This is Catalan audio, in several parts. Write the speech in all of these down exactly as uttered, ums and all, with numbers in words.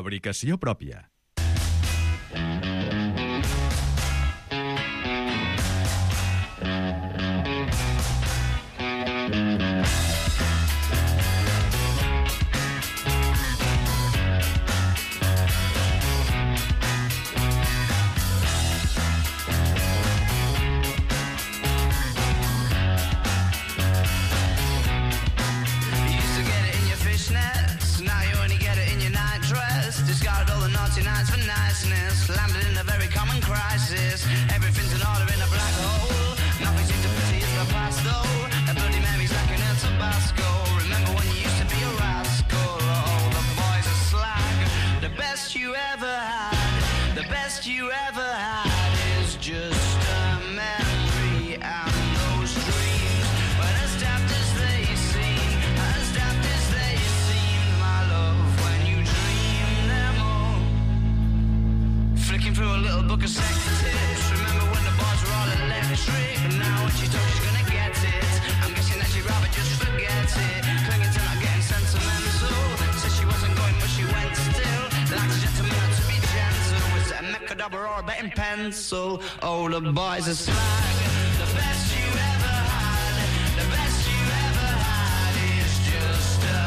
Fabricació pròpia. So, oh, the boys are slag. The best you ever had, the best you ever had is just a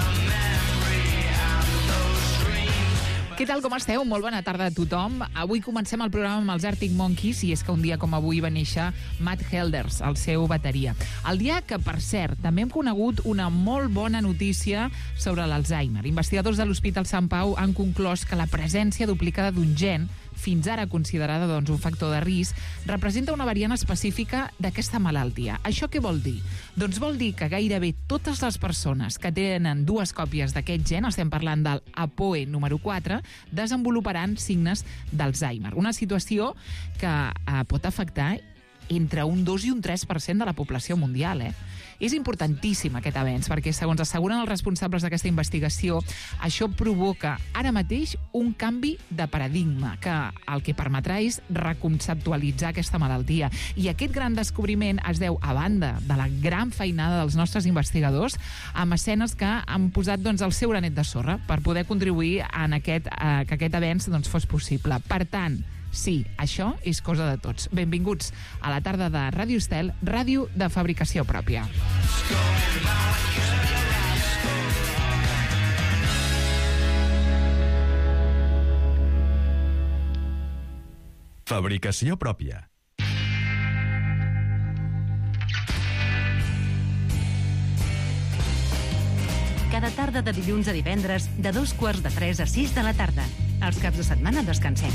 memory and those dreams. Què tal, com esteu? Molt bona tarda a tothom. Avui comencem el programa amb els Arctic Monkeys i és que un dia com avui va néixer Matt Helders, el seu bateria. El dia que, per cert, també hem conegut una molt bona notícia sobre l'Alzheimer. Investigadors de l'Hospital Sant Pau han conclòs que la presència duplicada d'un gen, fins ara considerada doncs, un factor de risc, representa una variant específica d'aquesta malaltia. Això què vol dir? Doncs vol dir que gairebé totes les persones que tenen dues còpies d'aquest gen, estem parlant del A P O E número quatre, desenvoluparan signes d'Alzheimer. Una situació que eh, pot afectar entre un dos i un tres per cent de la població mundial, eh? És importantíssim aquest avenç, perquè, segons asseguren els responsables d'aquesta investigació, això provoca ara mateix un canvi de paradigma, que el que permetrà és reconceptualitzar aquesta malaltia. I aquest gran descobriment es deu, a banda de la gran feinada dels nostres investigadors, amb escenes que han posat doncs, el seu granet de sorra per poder contribuir en aquest, eh, que aquest avenç doncs, fos possible. Per tant, sí, això és cosa de tots. Benvinguts a la tarda de Ràdio Estel, ràdio de fabricació pròpia. Fabricació pròpia. Cada tarda de dilluns a divendres, de dos quarts de tres a sis de la tarda. Els caps de setmana descansem.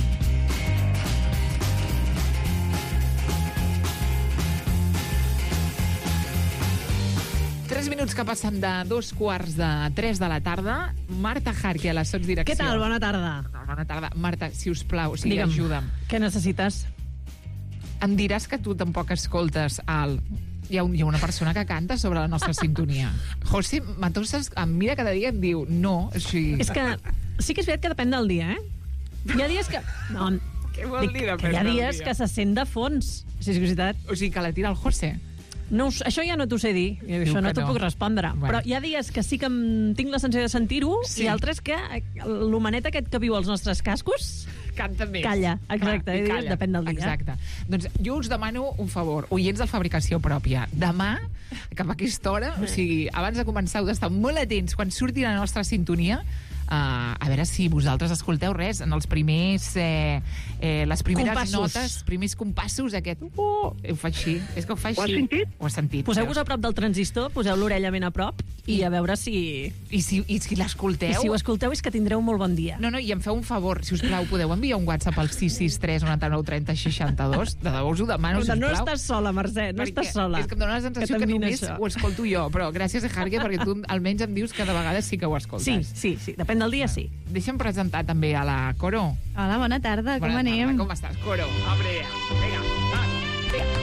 Tres minuts que passen de dos quarts de tres de la tarda. Marta Jarque, a la sotsdirecció. Què tal? Bona tarda. Bona tarda. Marta, si us plau, o sigui, Digue'm, ajuda'm. Què necessites? Em diràs que tu tampoc escoltes el... Hi ha, un, hi ha una persona que canta sobre la nostra sintonia. José Matosas em mira cada dia i em diu no. O sigui... És que sí que és veritat que depèn del dia, eh? Hi ha dies que... No, Què vol dic, dir que hi ha depèn del dies dia? que se sent de fons. Si és veritat. O sigui, que la tira el José. No, això ja no t'ho sé dir, i això no que t'ho no. puc respondre. Bueno. Però hi ha dies que sí que em tinc la sensació de sentir-ho, Sí. i altres que l'homenet aquest que viu als nostres cascos Canta més. calla. Exacte, Clar, i he dit, calla. depèn del dia. Exacte. Doncs jo us demano un favor, oients de fabricació pròpia. Demà, cap a aquesta hora, o sigui, abans de començar, heu d'estar molt atents quan surti la nostra sintonia. Uh, a veure si vosaltres escolteu res en els primers eh, eh, les primeres Compassos. notes, primers compassos, aquest uh, ho fa així, és que ho fa així. Ho has sentit? Ho has sentit. Poseu-vos a prop del transistor, poseu l'orella ben a prop i a veure si... I si, i si l'escolteu... I si ho escolteu és que tindreu un molt bon dia. No, no, i em feu un favor, si us plau, podeu enviar un WhatsApp al sis sis tres noranta-nou trenta seixanta-dos? De debò us ho demano, No, sisplau. no estàs sola, Mercè, no Perquè estàs sola. És que em dóna la sensació que, t'envien només això. ho escolto jo, però gràcies a Jarque, perquè tu almenys em dius que de vegades sí que ho escoltes. Sí, sí, sí, depèn del dia, sí. Deixa'm presentar també a la Coro. Hola, bona tarda, com Bona anem? tarda, com estàs, Coro? Hombre, vinga, va, vinga.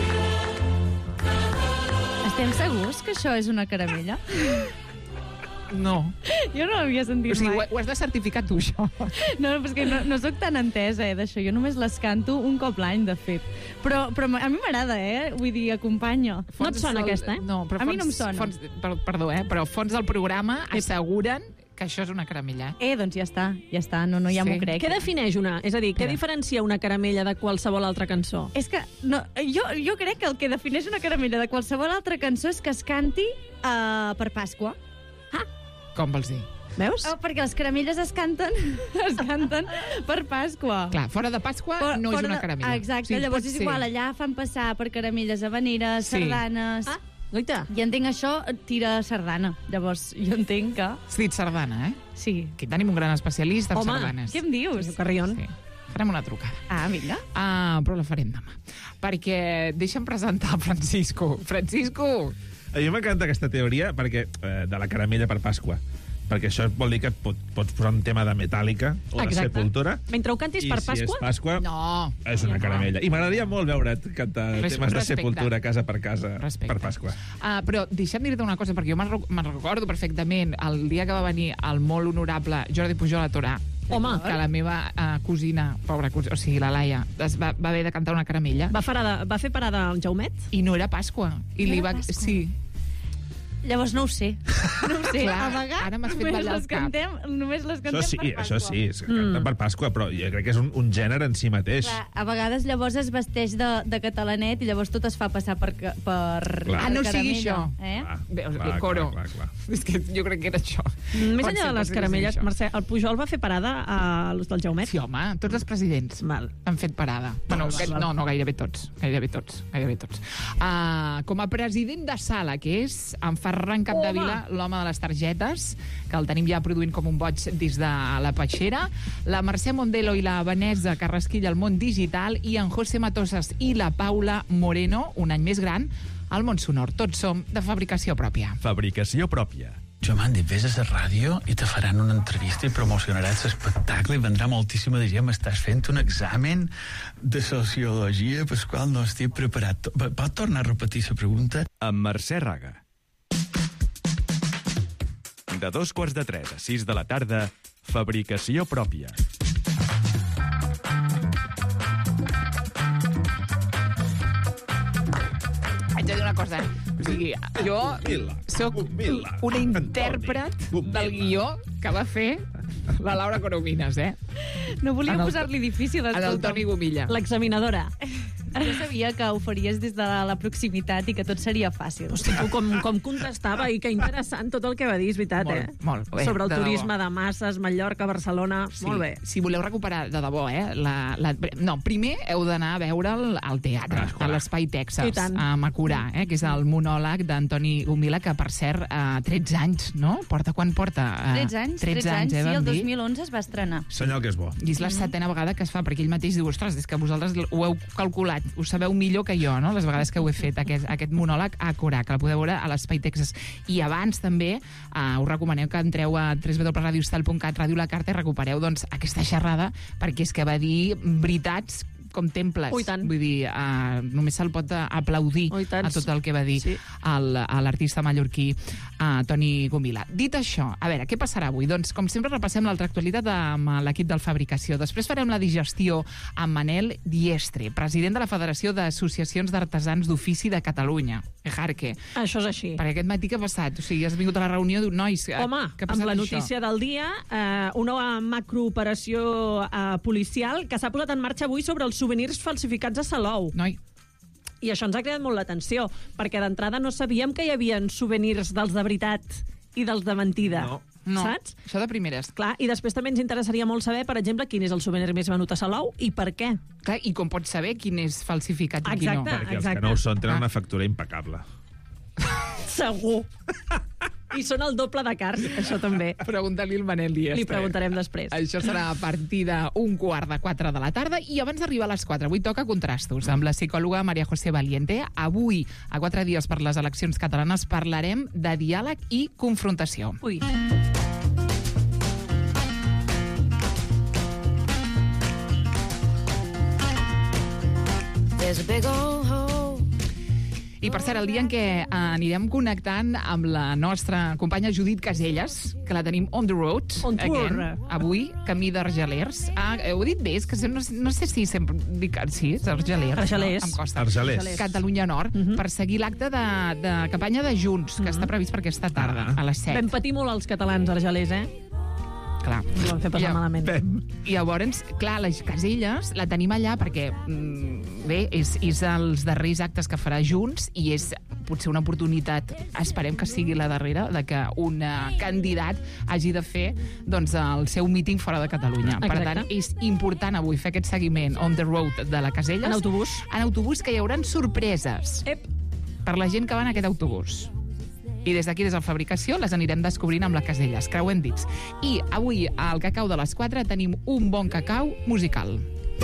Estem segurs que això és una caramella? No. Jo no l'havia sentit O sigui, ho, mai. ho has de certificar tu, això. No, però és que no, no sóc tan entesa eh, d'això. Jo només les canto un cop l'any, de fet. Però, però a mi m'agrada, eh? Vull dir, acompanyo. No et sona del- aquesta, eh? No, però a mi fons, no em sona. Fons, per, perdó, eh? Però fons del programa asseguren que això és una caramella. Eh, doncs ja està, ja està. No, no, ja Sí. m'ho crec. Què defineix una? És a dir, què Mira. diferencia una caramella de qualsevol altra cançó? És que no, jo, jo crec que el que defineix una caramella de qualsevol altra cançó és que es canti uh, per Pasqua. Com vols dir? Veus? Oh, perquè les caramelles es canten es canten per Pasqua. Clar, fora de Pasqua Fora- no és fora una de- caramella. Ah, exacte, O sigui, llavors pot és ser. igual, allà fan passar per caramelles habaneres, Sí. sardanes... Ah, goita. I entenc això, tira sardana. Llavors, jo entenc que... Has dit sardana, eh? Sí. Aquí tenim un gran especialista en Home, sardanes. Què em dius? Carrion. Sí. Farem una trucada. Ah, vinga. Ah, però la farem demà. Perquè deixa'm presentar Francisco. Francisco! A mi m'encanta aquesta teoria perquè eh, de la caramella per Pasqua. Perquè això vol dir que et pot, pots posar un tema de Metàl·lica o de Exacte. Sepultura. Mentre ho cantis I per si Pasqua... és Pasqua, No. és una caramella. I m'agradaria molt veure't cantar Res- temes de respecte. Sepultura casa per casa Respecte. per Pasqua. Uh, però deixa'm dir-te una cosa, perquè jo me'n rec- me'n recordo perfectament el dia que va venir el molt honorable Jordi Pujol a Torà. Home. Que la meva uh, cosina, pobra cosina, o sigui, la Laia, es va, va haver de cantar una caramella Va, farada, va fer parada el Jaumet? i no era Pasqua. I No li era va... Pasqua. Sí. Llavors no ho sé. No ho sé. Clar, a vegades ara m'has fet només ballar el les cap. cantem, només les cantem Això sí, per Pasqua. això sí, es canta per Pasqua, però jo crec que és un, un gènere en si mateix. Clar, a vegades llavors es vesteix de, de catalanet i llavors tot es fa passar per, ca- per, Clar. Ah, no per sigui caramella, això. Eh? Clar, Veus, clar, el coro. clar, clar, clar. És que jo crec que era això. Més Pot enllà ser, de pot les ser que caramelles, sigui això. Mercè, el Pujol va fer parada a los del Jaumet? Sí, home, tots els presidents Val. han fet parada. Bueno, Val, que- val. no, no, gairebé tots. Gairebé tots. Gairebé tots. Uh, com a president de sala, que és en Ferran Capdevila, l'home de les targetes, que el tenim ja produint com un boig des de la Peixera, la Mercè Mondelo i la Vanessa Carrasquilla al món digital, i en José Matosas i la Paula Moreno, un any més gran, al món sonor. Tots som de fabricació pròpia. Fabricació pròpia. Jo m'han dit, vés a la ràdio i te faran una entrevista i promocionaràs l'espectacle i vendrà moltíssima de gent. M'estàs fent un examen de sociologia pel qual no estic preparat. Pot tornar a repetir la pregunta? Amb Mercè Raga. De dos quarts de tres a sis de la tarda, fabricació pròpia. Haig de dir una cosa. O sigui, jo Bombila, sóc bombila, una Antoni, intèrpret bombila. del guió que va fer la Laura Coromines, eh? No volia En el- posar-li difícil, En el escolta'm. Toni Gomilla. L'examinadora. Jo sabia que ho faries des de la proximitat i que tot seria fàcil. Hosti, tu com, com contestava i que interessant tot el que va dir, és veritat, Molt, eh? molt bé, Sobre el de debò. turisme de masses, Mallorca, Barcelona... Sí, Molt bé. Si voleu recuperar de debò, eh? La, la, no, primer heu d'anar a veure'l al teatre, a l'Espai I Texas, tant. a Macurà, eh? Que és el monòleg d'Antoni Gomila, que, per cert, eh, tretze anys, no? Porta quan porta? Eh, tretze anys, tretze anys, eh, sí, vam el dos dir? mil onze es va estrenar. Senyal que és bo. I és la setena vegada que es fa, perquè ell mateix diu, ostres, és que vosaltres ho heu calculat, ho sabeu millor que jo, no?, les vegades que ho he fet, aquest, aquest monòleg a Corà, que el podeu veure a l'Espai Texas. I abans, també, uh, us recomanem que entreu a w w w punt radio estel punt cat, Ràdio La Carta, i recupereu, doncs, aquesta xerrada, perquè és que va dir veritats com temples. Oh, i tant. Vull dir, uh, només se'l pot aplaudir Oh, i tant. a tot el que va dir Sí. el- a l'artista mallorquí uh, Toni Gomila. Dit això, a veure, què passarà avui? Doncs, com sempre, repassem l'altra actualitat amb l'equip del Fabricació. Després farem la digestió amb Manel Diestre, president de la Federació d'Associacions d'Artesans d'Ofici de Catalunya, Ejarque. Això és així. Perquè aquest matí què ha passat? O sigui, has vingut a la reunió i dius, nois, eh, Home, què ha amb passat la això? notícia del dia, eh, una macrooperació eh, policial que s'ha posat en marxa avui sobre els souvenirs falsificats a Salou. Noi, I això ens ha cridat molt l'atenció, perquè d'entrada no sabíem que hi havia souvenirs dels de veritat i dels de mentida. No. no, Saps? això de primeres. Clar, i després també ens interessaria molt saber, per exemple, quin és el souvenir més venut a Salou i per què. Clar, i com pots saber quin és falsificat i quin no? Exacte. Perquè els exacte. que no ho són tenen Ah. una factura impecable. Segur. I són el doble de cars, això també. Pregunta-li al Manel Diestre. Li preguntarem després. Això serà a partir d'un quart de quatre de la tarda i abans d'arribar a les quatre. Avui toca Contrastos amb la psicòloga Maria José Valiente. Avui, a quatre dies per les eleccions catalanes, parlarem de diàleg i confrontació. Ui. There's a big old hole. I, per cert, el dia en què eh, anirem connectant amb la nostra companya Judit Caselles, que la tenim on the road, On tour. again, avui, camí d'Argelers. Ah, heu dit bé, és que no, no sé si sempre dic... Sí, és Argelers. Argelers. No? Em costa. Argelers. Catalunya Nord, uh-huh. per seguir l'acte de, de campanya de Junts, que uh-huh. està previst per aquesta tarda, Ah. a les set. Vam patir molt els catalans argelers, eh? Clar. Ho vam fer passar Ja. malament. Bem. I llavors, clar, les Caselles la tenim allà perquè, mm, bé, és, és els darrers actes que farà Junts i és potser una oportunitat, esperem que sigui la darrera, de que un uh, candidat hagi de fer doncs, el seu míting fora de Catalunya. Exacte. Per tant, és important avui fer aquest seguiment on the road de la Caselles. En autobús. En autobús, que hi haurà sorpreses Ep. per la gent que va en aquest autobús. I des d'aquí, des de la fabricació, les anirem descobrint amb les Caselles, creuem dits. I avui, al Cacau de les quatre, tenim un bon cacau musical.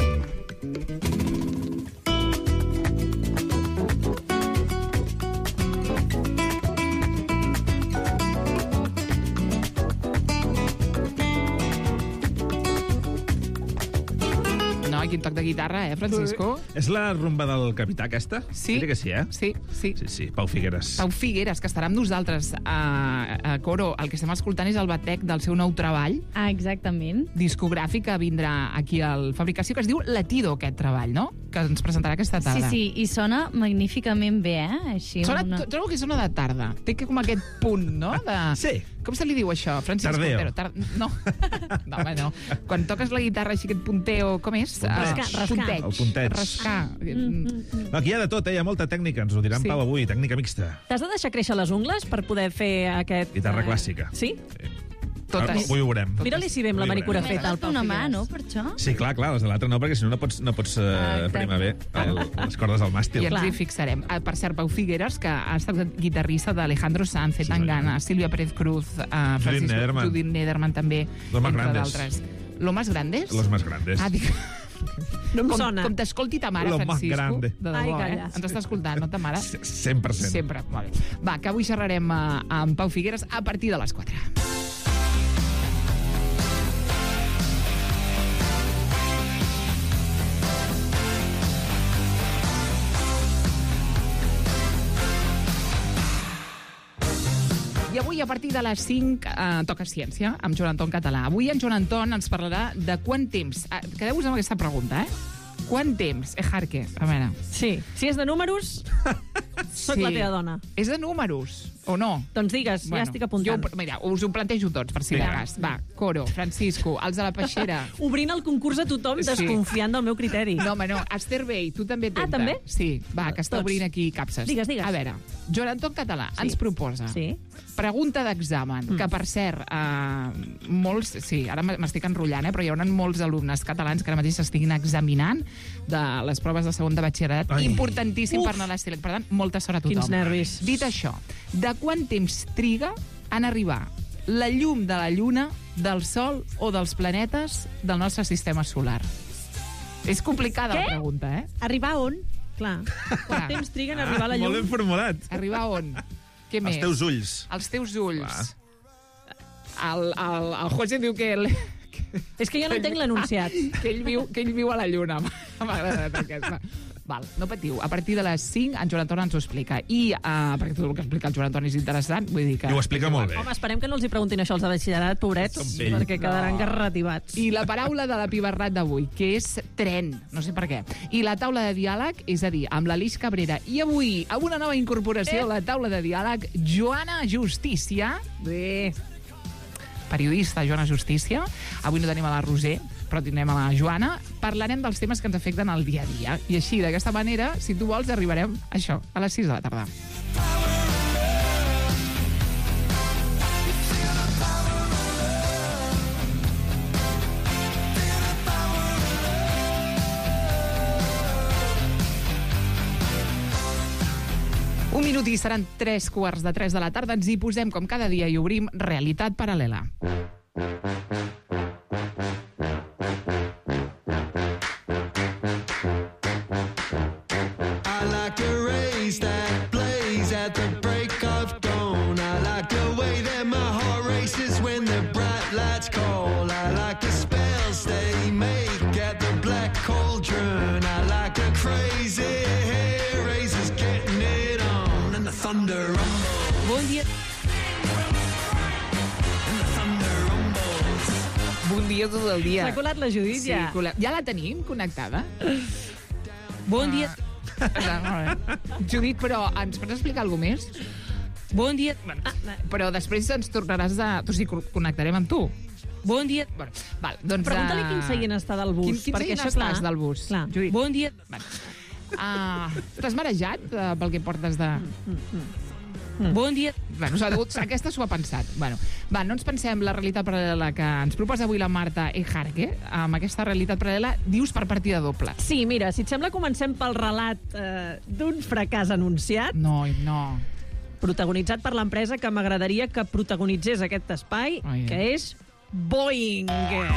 No, quin toc de guitarra, eh, Francisco? És la rumba del capità, aquesta? Sí. Diria que sí, eh? Sí, sí. Sí, sí, Pau Figueres. Pau Figueres, que estarà amb nosaltres a, a Coro. El que estem escoltant és el batec del seu nou treball Ah, exactament. discogràfic que vindrà aquí al Fabricació, que es diu Latido, aquest treball, no? Que ens presentarà aquesta Sí, tarda. sí, i sona magníficament bé, eh? Així Sona, una... Trobo que sona de tarda. Té que com aquest punt, no? De... Sí. Com se li diu això, Francisco? Tardeo. Montero? Tar... No. no, home, no. Quan toques la guitarra així, aquest punteo, com és? Rascar, Uh, rascar. punteig. El punteig. Rascar. Mm. No, aquí hi ha de tot, eh? Hi ha molta tècnica, ens ho dirà en Sí. Pau avui, tècnica mixta. T'has de deixar créixer les ungles per poder fer aquest... Guitarra eh, clàssica. Sí? Totes. Avui ho veurem. Mira-li si ve amb la Avui ho manicura veurem. feta, el M'has de Pau fer una mà, Figueres. no, per això? Sí, clar, clar, les de l'altre no, perquè si no no pots, no pots uh, exacte. primar bé el, les cordes del màstil. I ens Clar. hi fixarem. Ah, per cert, Pau Figueres, que ha estat guitarrista d'Alejandro Sanz, Sí, Zetangana, Sílvia Pérez Cruz, uh, Francisco Nederman. Judith Nederman també, Los más entre grandes. d'altres. Lo más grandes? Los más grandes. Ah, dic... No em com, sona. Com t'escolti ta mare, Lo más Francisco. grande. De debò, Ai, eh? calla. Ens està escoltant, no ta mare? cent per cent. Sempre. Molt bé. Va, que avui xerrarem uh, amb Pau Figueres a partir de les quatre. I avui, a partir de les cinc, eh, toca ciència, amb Joan Anton Català. Avui en Joan Anton ens parlarà de quant temps... Eh, Quedeu-vos amb aquesta pregunta, eh? Quant temps, Ejarque? A veure... Sí. Si és de números, sóc la teva dona. És de números, o no? Doncs digues, ja estic apuntant. Jo, mira, us ho plantejo tots, per si de Vinga. cas. Va, Coro, Francisco, els de la Peixera... Obrint el concurs a tothom, Sí. desconfiant del meu criteri. No, home, no. Esther Bey, tu també tenta. Ah, també? Sí, va, que està Tots. obrint aquí capses. Digues, digues. A veure, Joan Anton Català Sí. ens proposa Sí. pregunta d'examen, Mm. que, per cert, eh, molts... Sí, ara m'estic enrotllant, eh, però hi haurà molts alumnes catalans que ara mateix s'estiguin examinant de les proves de segon de batxillerat. Ai. Importantíssim Uf. per anar a la Select. Per tant, molta sort a tothom. Quins nervis. Dit això, de quant temps triga en arribar la llum de la Lluna, del Sol o dels planetes del nostre sistema solar? És complicada Què? la pregunta, eh? Arribar on? Clar. Clar. Quant temps triguen a arribar a la Molt llum? ben formulat. Arribar on? Què més? Els teus ulls. Els teus ulls. Clar. El, el, el José diu que... El, És que jo no entenc l'enunciat. que ell viu, que ell viu a la Lluna. M'ha agradat aquesta. Val, no patiu. A partir de les cinc, en Joan Anton ens ho explica. I, uh, perquè tot el que explica el Joan Anton és interessant, vull dir que... I ho explica molt bé. Home, esperem que no els hi preguntin això als de batxillerat, pobrets, Són vells. perquè quedaran garrativats. I la paraula de l'epibarrat d'avui, que és tren, no sé per què. I la taula de diàleg, és a dir, amb l'Alix Cabrera. I avui, amb una nova incorporació a la taula de diàleg, Joana Justícia. Bé, periodista Joana Justícia. Avui no tenim a la Roser, però tindrem a la Joana. Parlarem dels temes que ens afecten al dia a dia. I així, d'aquesta manera, si tu vols, arribarem a això, a les sis de la tarda. Un minut i seran tres quarts de tres de la tarda. Ens hi posem, com cada dia, i obrim Realitat Paral·lela. I like the rays that blaze at the break of dawn. I like the way that my heart races when the bright lights call. I like the spells they make at the black cauldron. I like the crazy hair raisers getting it on. dia tot el dia. S'ha colat la Judit, Sí, ja. cola- ja la tenim connectada? Bon dia. Ah, Judit, però ens pots explicar alguna més? Bon dia. Ah, però després ens tornaràs a... O sigui, co- connectarem amb tu. Bon dia. Bueno, val, doncs... Pregunta-li eh, quin seient està del bus. Quin, quin perquè seient això, estàs clar, del bus? Clar. Judit. Bon dia. Bueno. Ah, T'has marejat uh, pel que portes de... Mm. Bon dia. Bueno, s'ha dut, aquesta s'ho ha pensat. Bueno, va, no ens pensem la realitat paral·lela que ens proposa avui la Marta Ejarque. Amb aquesta realitat paral·lela dius per partida doble. Sí, mira, si et sembla, comencem pel relat eh, d'un fracàs anunciat, No, no. protagonitzat per l'empresa que m'agradaria que protagonitzés aquest espai, Ai, que és Boeing.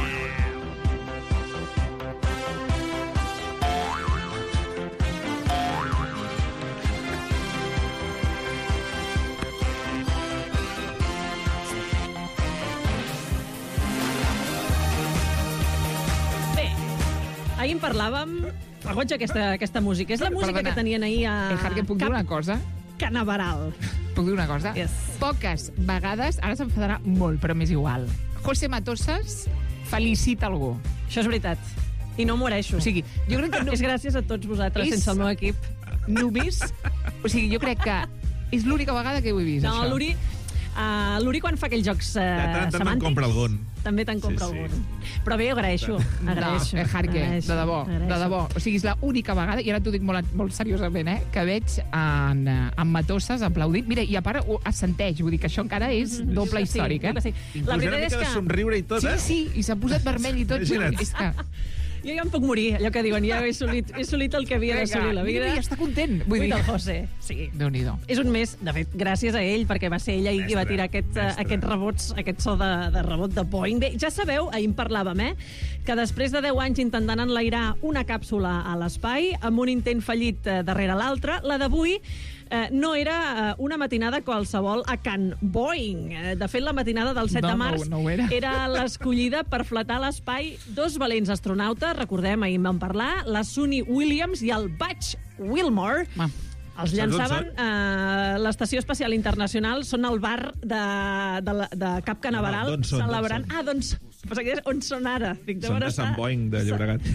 Bé, ahir en parlàvem... Regoig aquesta, aquesta música. És la música Perdona. que tenien ahir a Ejarque, puc dir una cosa? Canaveral. Puc dir una cosa? Yes. Poques vegades, ara s'enfadarà molt, però m'és igual. José Matosas felicita algú. Això és veritat. I no m'ho mereixo. O sigui, jo crec que no, És gràcies a tots vosaltres, És- sense el meu equip. només... O sigui, jo crec que és l'única vegada que ho he vist, No, això. l'Uri... Uh, L'Uri quan fa aquells jocs uh, De tant en tant te'n semàntics... compra algun. També te'n compra Sí, sí. algun. Però bé, agraeixo. agraeixo No, Ejarque, agraeixo, de debò, agraeixo. de debò. O sigui, és l'única vegada, i ara t'ho dic molt, molt seriosament, eh, que veig en, eh, en Matosas aplaudit. Mira, i a part ho assenteix, vull dir que això encara és doble Sí, històric, crec que eh? sí. Inclús La una veritat mica és de que somriure i tot, Sí, eh? sí, i s'ha posat vermell i tot. Imagina't. És que... jo ja em puc morir, allò que diuen, ja he assolit, he assolit el que havia d'assolir a la vida. Mira, i està content. Vull Vull dir, del José, sí. Déu-n'hi-do. És un mes, de fet, gràcies a ell, perquè va ser ella qui va Mestre, tirar aquest, eh, mestre. aquests rebots, aquest so de, de rebot de Boeing. Bé, ja sabeu, ahir en parlàvem, eh, que després de deu anys intentant enlairar una càpsula a l'espai, amb un intent fallit eh, darrere l'altre, la d'avui eh, no era eh, una matinada qualsevol a Can Boeing. Eh, de fet, la matinada del set No, de no, març no ho era. era l'escollida per fletar a l'espai dos valents astronautes, recordem, ahir en vam parlar, la Suni Williams i el Butch Wilmore. Va. Els Saps on llançaven a l'Estació Espacial Internacional, són al bar de, de, la- de Cap Canaveral, No, d'on són, d'on celebrant... són? Ah, doncs, pensava que deies on són ara. Dic, Són deuen de Sant estar- Boeing, de Llobregat.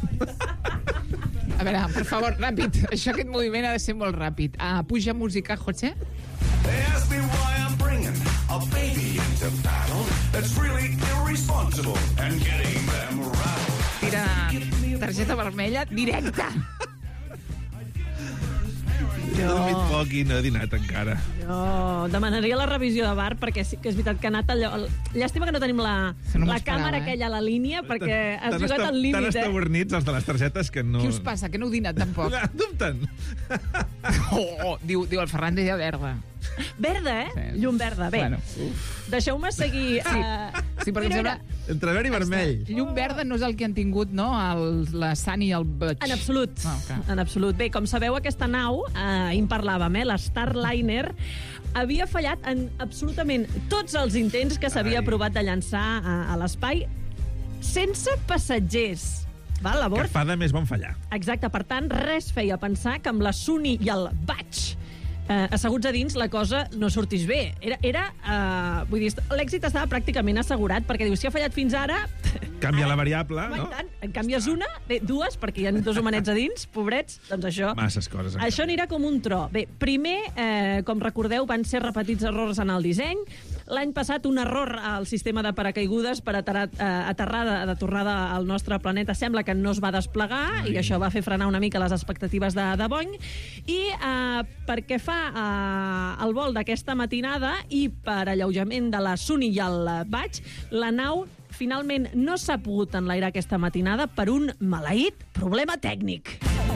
A veure, per favor, ràpid. Això, aquest moviment ha de ser molt ràpid. Ah, puja música, José. They ask me why I'm bringing a baby into battle that's really irresponsible and getting them rattled. Tira targeta vermella directa. He dormit poc i no he dinat encara. Jo demanaria la revisió de bar, perquè sí que és veritat que ha anat allò... Llàstima que no tenim la, Se no m'ho la esperava, càmera eh? aquella a la línia, perquè has Tan jugat esta- al Tan límit, eh? estabornits, els de les targetes, que no... Què us passa? Que no heu dinat tampoc? Dubten. Oh, oh, diu, diu el Ferran de verda. Verda, eh? Sí. Llum verda. Bé, Bueno, deixeu-me seguir... Sí. eh, Sí, perquè em mira, sembla... Entre verd i vermell. Llum verda no és el que han tingut, no? El, la Sun i el Butch. En absolut, Ah, ok. en absolut. Bé, com sabeu, aquesta nau, eh, ahir en parlàvem, eh, la Starliner, havia fallat en absolutament tots els intents que s'havia Ai. provat de llançar a, a l'espai sense passatgers. Val, a Que bord? fa de més bon fallar. Exacte, per tant, res feia pensar que amb la Suni i el Batch eh, asseguts a dins la cosa no sortís bé. Era, era eh, vull dir, l'èxit estava pràcticament assegurat, perquè diu, si ha fallat fins ara... Canvia ara- la variable, Home, no? i tant. En canvies una, bé, dues, perquè hi ha dos homenets a dins, pobrets, doncs això... Masses coses. encara. Això anirà com un tro. Bé, primer, eh, com recordeu, van ser repetits errors en el disseny. L'any passat, un error al sistema de paracaigudes per aterrar, eh, aterrar de, de tornada al nostre planeta sembla que no es va desplegar, i això va fer frenar una mica les expectatives de, de Boeing. I eh, perquè fa eh, el vol d'aquesta matinada i per alleujament de la Suni i el Batch, la nau finalment no s'ha pogut enlairar aquesta matinada per un maleït problema tècnic.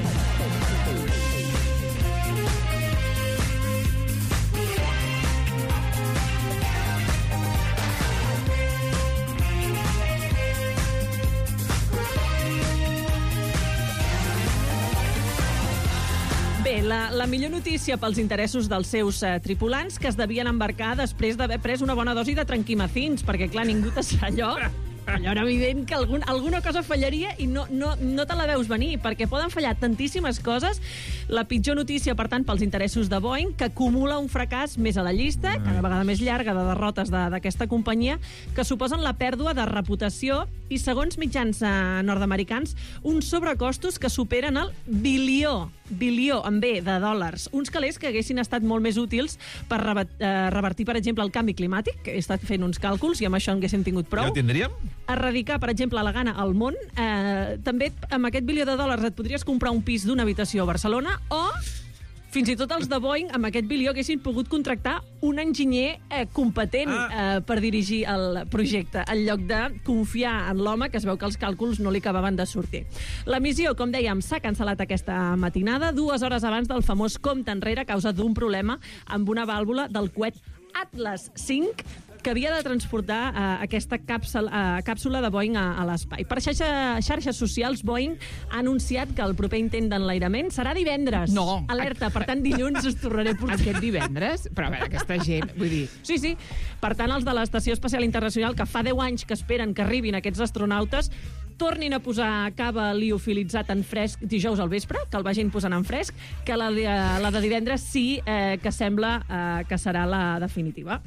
Bé, la, la millor notícia pels interessos dels seus eh, tripulants, que es devien embarcar després d'haver pres una bona dosi de tranquimacins, perquè, clar, ningú te allò allò era evident que algun, alguna cosa fallaria i no, no, no te la veus venir, perquè poden fallar tantíssimes coses. La pitjor notícia, per tant, pels interessos de Boeing, que acumula un fracàs més a la llista, cada vegada més llarga, de derrotes de- d'aquesta companyia, que suposen la pèrdua de reputació i, segons mitjans eh, nord-americans, uns sobrecostos que superen el bilió, bilió, amb B, de dòlars. Uns calés que haguessin estat molt més útils per rebat, eh, revertir, per exemple, el canvi climàtic, que he estat fent uns càlculs i amb això en haguéssim tingut prou. Ja ho tindríem? Erradicar, per exemple, la gana al món. Eh, també amb aquest bilió de dòlars et podries comprar un pis d'una habitació a Barcelona o fins i tot els de Boeing amb aquest bilió haguessin pogut contractar un enginyer eh, competent Ah. eh, per dirigir el projecte, en lloc de confiar en l'home, que es veu que els càlculs no li acabaven de sortir. La missió, com dèiem, s'ha cancel·lat aquesta matinada, dues hores abans del famós compte enrere a causa d'un problema amb una vàlvula del coet Atlas cinc, que havia de transportar uh, aquesta càpsula, uh, càpsula de Boeing a, a l'espai. Per xarxa, xarxes socials, Boeing ha anunciat que el proper intent d'enlairament serà divendres. No. Alerta, per tant, dilluns us tornaré a portar. Aquest divendres? Però a veure, aquesta gent, vull dir... Sí, sí. Per tant, els de l'Estació Espacial Internacional, que fa deu anys que esperen que arribin aquests astronautes, tornin a posar cava liofilitzat en fresc dijous al vespre, que el vagin posant en fresc, que la, de- la de divendres sí eh, que sembla eh, que serà la definitiva.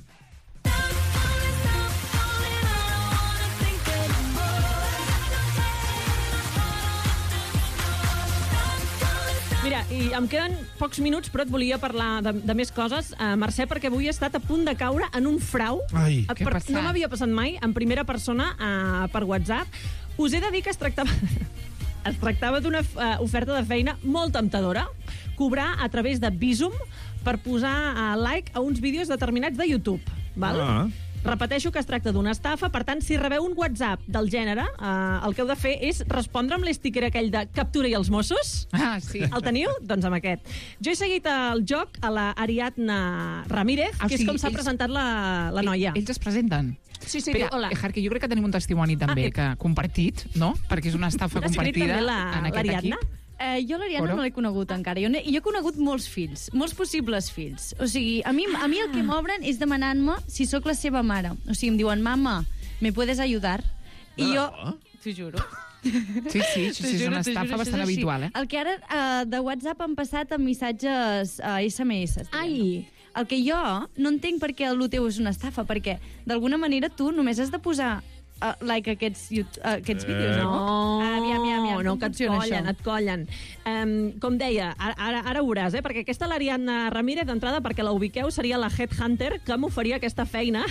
Mira, i em queden pocs minuts, però et volia parlar de, de més coses, uh, Mercè, perquè avui he estat a punt de caure en un frau. Ai. Eh, Què ha per, passat? no m'havia passat mai, en primera persona, uh, per WhatsApp. Us he de dir que es tractava... es tractava d'una uh, oferta de feina molt temptadora, cobrar a través de Bizum per posar uh, like a uns vídeos determinats de YouTube. Val? Ah. Repeteixo que es tracta d'una estafa, per tant, si rebeu un WhatsApp del gènere, eh, el que heu de fer és respondre amb l'esticker aquell de captura i els Mossos. Ah, sí. El teniu? Doncs amb aquest. Jo he seguit el joc a la Ariadna Ramírez, Ah, o que és sigui, com s'ha ells- presentat la, la noia. Ells es presenten. Sí, sí, Espera, diu, hola. Ejar, que jo crec que tenim un testimoni també, Ah, eh. que compartit, no? Perquè és una estafa L'ha escrit compartida també la- en aquest l'Ariadna? equip. Eh, jo l'Ariadna Oro? no l'he conegut encara. Jo, n'he- jo he conegut molts fills, molts possibles fills. O sigui, a mi, a mi el que m'obren és demanant-me si sóc la seva mare. O sigui, em diuen, mama, ¿me puedes ayudar? I jo... T'ho juro. Sí, sí, sí, T'ho sí, és juro, una t'ho estafa juro, bastant això és així. habitual, eh? El que ara uh, de WhatsApp han passat amb missatges uh, S M S. Ai. El que jo no entenc per què el teu és una estafa, perquè d'alguna manera tu només has de posar uh, like a aquests, uh, aquests vídeos, no? No, Aviam, aviam, aviam, no, com que et funciona collen, això? et collen. Um, com deia, ara, ara, ara ho veuràs, eh? Perquè aquesta l'Ariadna Ramírez, d'entrada, perquè la ubiqueu, seria la headhunter que m'oferia aquesta feina,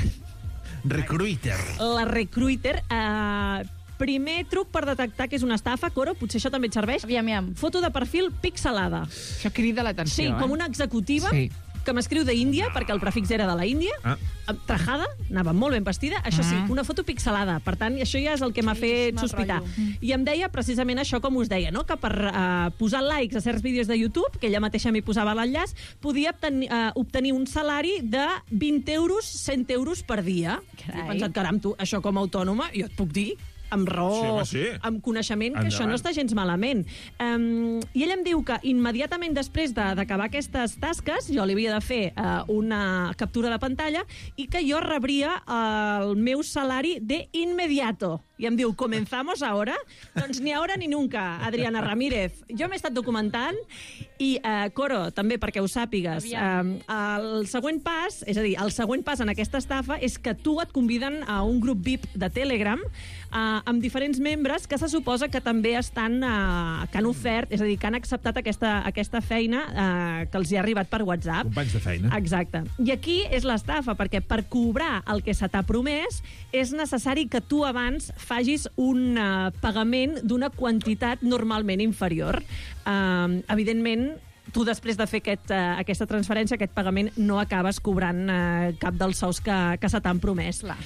Recruiter. la recruiter. Uh, primer truc per detectar que és una estafa, Coro, potser això també et serveix. Aviam, aviam. Foto de perfil pixelada. Això crida l'atenció, Sí, eh? com una executiva Sí. que m'escriu d'Índia, perquè el prefix era de la Índia, Ah. amb trajada, anava molt ben vestida, això sí, Ah. una foto pixelada. Per tant, això ja és el que m'ha fet mal sospitar. rotllo. I em deia precisament això, com us deia, no? Que per uh, posar likes a certs vídeos de YouTube, que ella mateixa m'hi posava l'enllaç, podia obtenir, uh, obtenir un salari de vint euros, cent euros per dia. Carai. He pensat, caram, tu, això com a autònoma, jo et puc dir amb raó, Sí, home, sí. amb coneixement, que Endavant. això no està gens malament. Um, I ell em diu que immediatament després de- d'acabar aquestes tasques, jo li havia de fer uh, una captura de pantalla i que jo rebria uh, el meu salari de inmediato. I em diu, ¿comenzamos ahora? Doncs ni ahora ni nunca, Adriana Ramírez. Jo m'he estat documentant i, uh, Coro, també perquè ho sàpigues, um, el següent pas, és a dir, el següent pas en aquesta estafa és que tu et conviden a un grup V I P de Telegram uh, amb diferents membres que se suposa que també estan, uh, que han ofert, és a dir, que han acceptat aquesta, aquesta feina uh, que els hi ha arribat per WhatsApp. Companys de feina. Exacte. I aquí és l'estafa, perquè per cobrar el que se t'ha promès és necessari que tu abans facis un uh, pagament d'una quantitat normalment inferior. Uh, evidentment, tu després de fer aquest, uh, aquesta transferència, aquest pagament, no acabes cobrant uh, cap dels sous que, que se t'han promès. Clar.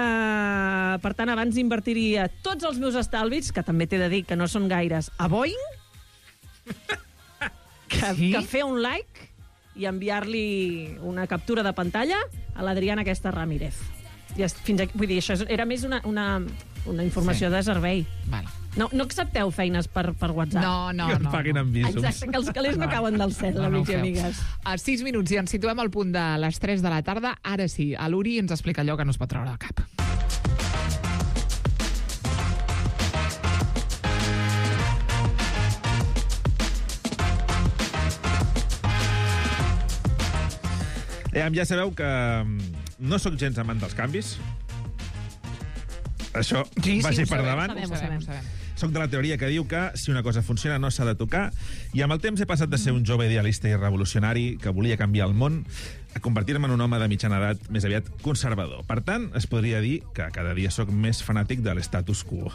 Uh, per tant, abans invertiria tots els meus estalvis, que també t'he de dir que no són gaires, a Boeing, que, Sí? que fer un like i enviar-li una captura de pantalla a l'Adriana aquesta Ramírez. I es- fins aquí, vull dir, això és- era més una, una, una informació Sí. de servei. Vale. No, no accepteu feines per, per WhatsApp. No, no, Que et no. paguin no. amb visums. Exacte, que els calés no cauen del cel, No, no ho amics i feu. amigues. A sis minuts i ens situem al punt de les tres de la tarda. Ara sí, a l'Uri ens explica allò que no es pot treure al cap. Eh, ja sabeu que no sóc gens amant dels canvis. Això Sí, sí, vagi ho per sabem, davant. ho sabem, ho sabem, ho sabem. Soc de la teoria que diu que si una cosa funciona no s'ha de tocar, i amb el temps he passat de ser un jove idealista i revolucionari que volia canviar el món a convertir-me en un home de mitjana edat més aviat conservador. Per tant, es podria dir que cada dia sóc més fanàtic de l'status quo.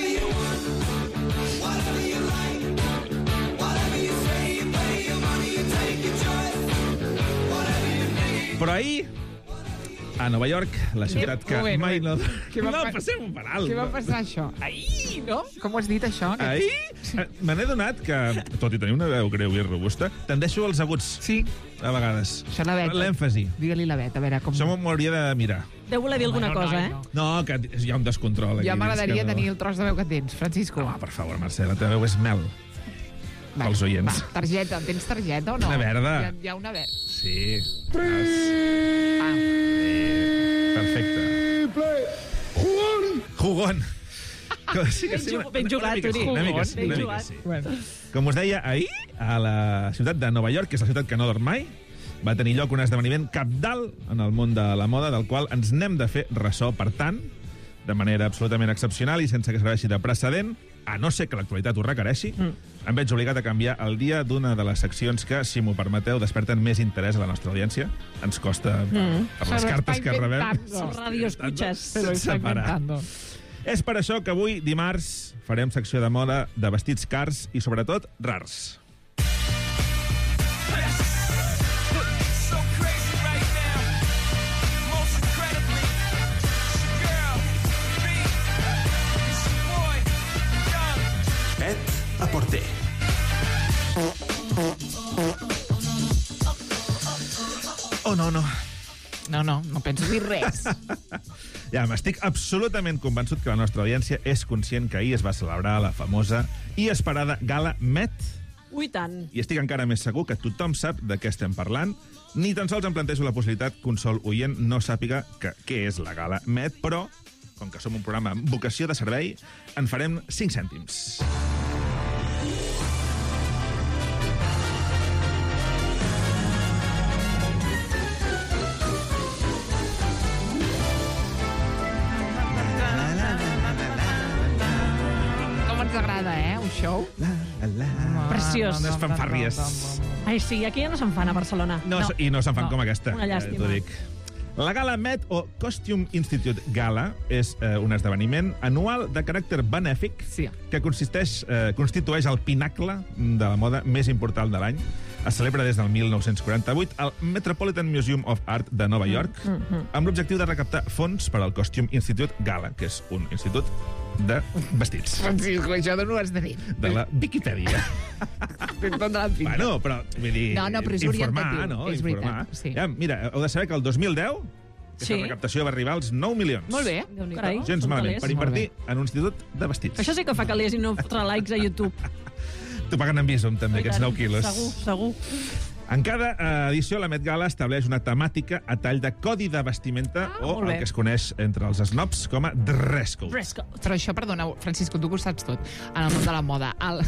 Però ahir, a Nova York, la ciutat que Moment, mai no... moment. Què va No, pa- passem-ho per alt. Què va passar, això? Ahir, no? Com ho has dit, això? Que- Ahir eh, me n'he donat que, tot i tenir una veu greu i robusta, tendeixo als aguts, Sí, a vegades. això la Bet. L'èmfasi. Digue-li la Bet, a veure com... Això m'ho hauria de mirar. Deu voler dir alguna no, cosa, no, eh? no. No, que hi ha un descontrol aquí. Ja dins m'agradaria que no- tenir el tros de veu que tens, Francisco. Home, per favor, Mercè, la teva veu és mel. Va, pels oients. Va, targeta. Tens targeta o no? Una verda. Hi ha, hi ha una verda. Sí. Ah, Perfecte. Jugón. Que sí, que Ben sí, ju- una- ben una jugat, mica sí, Toni. Una mica sí, Ben una mica jugat. sí. bueno. Com us deia, ahir, a la ciutat de Nova York, que és la ciutat que no dorm mai, va tenir lloc un esdeveniment capdalt en el món de la moda, del qual ens n'hem de fer ressò. Per tant, de manera absolutament excepcional i sense que serveixi de precedent, a no ser que l'actualitat ho requereixi, mm. em veig obligat a canviar el dia d'una de les seccions que, si m'ho permeteu, desperten més interès a la nostra audiència. Ens costa, mm. per Se les lo cartes está que rebem... inventando. Radio escuchas. Se lo está Sense parar. inventando. És per això que avui, dimarts, farem secció de moda de vestits cars i, sobretot, rars. So crazy right now. Most incredibly. It's your girl, me. It's your boy, Young. Pet a porter. Oh, no, no. No, no, no penso dir res. Ja, m'estic absolutament convençut que la nostra audiència és conscient que ahir es va celebrar la famosa i esperada gala Met, Ui, tant. i estic encara més segur que tothom sap de què estem parlant. Ni tan sols em plantejo la possibilitat que un sol oient no sàpiga que, què és la gala Met, però, com que som un programa amb vocació de servei, en farem cinc cèntims. Com ens agrada, eh, un show? Preciós. Les fanfàrries. Ai, sí, aquí ja no se'n fan a Barcelona. No, No. I no se'n fan No. com aquesta. Una llàstima. eh, t'ho dic. La Gala Met, o Costume Institute Gala, és eh, un esdeveniment anual de caràcter benèfic Sí. que consisteix, eh, constitueix el pinacle de la moda més important de l'any. Es celebra des del mil nou-cents quaranta-vuit al Metropolitan Museum of Art de Nova York, amb l'objectiu de recaptar fons per al Costume Institute Gala, que és un institut de vestits. Francisco, això d'on ho has de dir? De la Viquipèdia. Tens tota la pinta. Bueno, però, vull dir, No, no, però és informar, orientatiu, no? és informar. veritat, sí. Ja, mira, heu de saber que el dos mil deu aquesta Sí. recaptació va arribar als nou milions. Molt bé. Déu-n'hi-do. Carai, Gens són malament, calés. per invertir en un institut de vestits. Això sí que fa calés i no fotre likes a YouTube. T'ho paguen en Bizum, també, I aquests tant. nou quilos. Segur, segur. En cada eh, edició, la Met Gala estableix una temàtica a tall de codi de vestimenta Ah, o molt el bé. que es coneix entre els snobs com a dress code. Dress code. Però això, perdona, Francisco, tu que ho saps tot, en el món de la moda. El...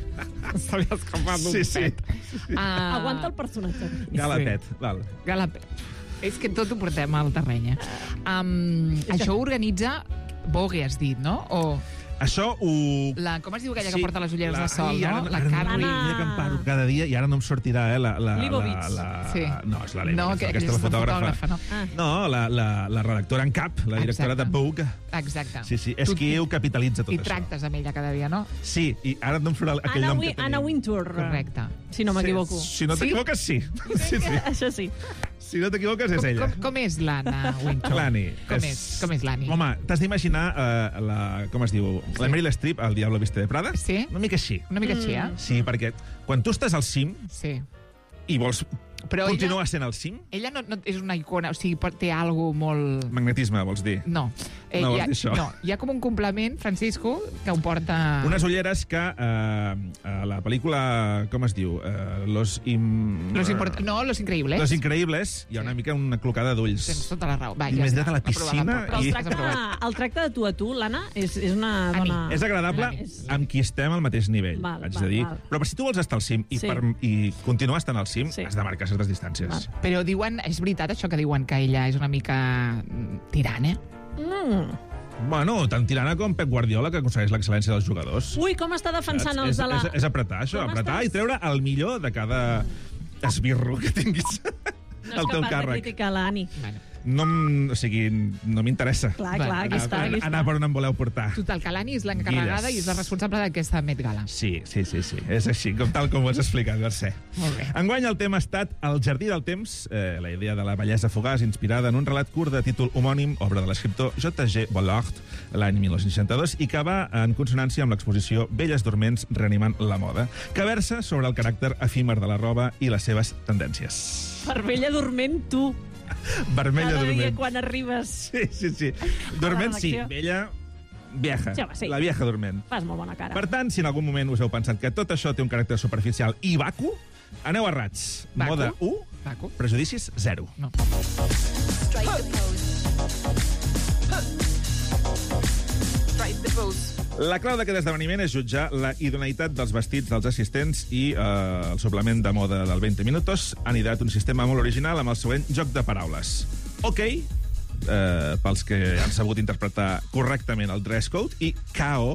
Se li ha escapat un Sí, sí. pet. Ah, Aguanta el personatge. Gala Sí. pet, val. Galapet. És que tot ho portem al terreny. Eh? Um, això ho organitza Vogue, has dit, no? O Això ho... la, com es diu aquella que porta les ulleres la- de sol, Ai, ara no? La ara Carrie. Mira que em paro cada dia i ara no em sortirà, eh, la... la, la, Leibovitz. la Sí. No, és la No, Leibovitz, que aquesta és és la la fotògrafa. fotògrafa, no? Ah. No, la, la, la redactora en cap, la directora Exacte. de Vogue. Exacte. Sí, sí, és Tu- qui ho capitalitza tot I això. tractes amb ella cada dia, no? Sí, i ara no em surt aquell Anna, nom Wi que tenim. Anna Wintour. Correcte. Si no m'equivoco. Sí, si no Sí? t'equivoques, sí. sí, sí. Això sí. Si no t'equivoques, és Com, ella. com, com és l'Anna Wintour? L'Annie. Com és, com és l'Annie? Home, t'has d'imaginar uh, la... Com es diu? Sí. La Meryl Streep, al Diablo Viste de Prada? Sí? Una mica així. Una mica així, eh? Sí, perquè quan tu estàs al cim Sí. i vols Però continuar ella, sent al cim, ella no, no és una icona, o sigui, pot- té algo molt... magnetisme, vols dir? No. Eh, No hi vols ha, dir això? no, hi ha com un complement, Francisco, que ho porta... Unes ulleres que eh, a la pel·lícula, com es diu? Eh, los im... Los import... No, Los Increïbles. Los Increïbles, hi ha una mica una clocada d'ulls. Tens tota la raó. Va, I ja m'he està. tirat a la Aprovada, piscina però Però el i- tracte, el tracte de tu a tu, l'Anna, és, és una A mi. dona... És agradable L'Annie. amb qui estem al mateix nivell, Val, haig val, de dir. val. Però si tu vols estar al cim i, Sí. per, i continuar estant al cim, Sí. has de marcar certes distàncies. Val. Però diuen, és veritat això que diuen que ella és una mica mm, tirana? Mm. Bueno, tant tirana com Pep Guardiola, que aconsegueix l'excel·lència dels jugadors. Ui, com està defensant Saps? els és, de la... és, és apretar, això, Com apretar estàs? i treure el millor de cada esbirro que tinguis No al és teu capaç de càrrec. criticar l'Ani. Bueno, No, m- o sigui, no m'interessa. Clar, Va, clar, aquí anar- està, aquí està. Anar per on em voleu portar. total, que l'Ani és l'encarregada Guides. i és la responsable d'aquesta Met Gala. Sí, sí, sí, sí. És així, com tal com ho has explicat, Mercè. Molt bé. Enguany el tema ha estat El jardí del temps, eh, la idea de la bellesa fugaç inspirada en un relat curt de títol homònim, obra de l'escriptor J G Bollard, l'any dinou seixanta-dos, i que va en consonància amb l'exposició Belles dorments reanimant la moda, que versa sobre el caràcter efímer de la roba i les seves tendències. Per vella dorment, tu. Vermella Cada dia dorment. quan arribes. Sí, sí, sí. Dorment, sí. redacció. Vella, vieja. Sí, home, sí. La vieja dorment. Fas molt bona cara. Per tant, si en algun moment us heu pensat que tot això té un caràcter superficial i vacu, aneu a rats. Vacu? Moda u, Paco? prejudicis zero. No. La clau d'aquest esdeveniment és jutjar la idoneïtat dels vestits dels assistents i eh, el suplement de moda del vint minutos han ideat un sistema molt original amb el següent joc de paraules. Ok, eh, pels que han sabut interpretar correctament el dress code, i K O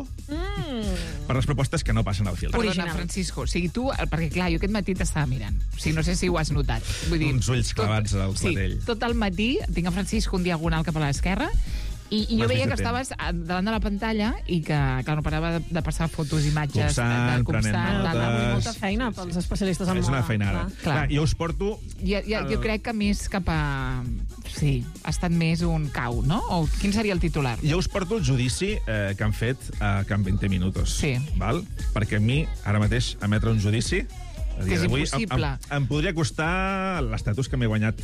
Mm. per les propostes que no passen al filtre. Perdona, Original. Francisco, o sigui, tu, perquè clar, jo aquest matí t'estava mirant. O sigui, no sé si ho has notat. Vull dir, Uns ulls clavats al sí, clatell. tot el matí tinc a Francisco un diagonal cap a l'esquerra i, i jo M'has veia vist que atent. estaves a- davant de la pantalla i que, clar, no parava de, de passar fotos, imatges... Copsant, de, prenent tal, tal, notes. Avui tal. molta feina Sí, sí. pels especialistes en És moda. una feinada. Clar. Clar. Clar, jo us porto... Ja, ja, el- jo crec que més cap a... Sí, ha estat més un cau, no? O quin seria el titular? Jo us porto el judici eh, que han fet a Can vint minutos. Sí. Val? Perquè a mi, ara mateix, emetre un judici... a dia Que és d'avui, impossible. Em, em, em podria costar l'estatus que m'he guanyat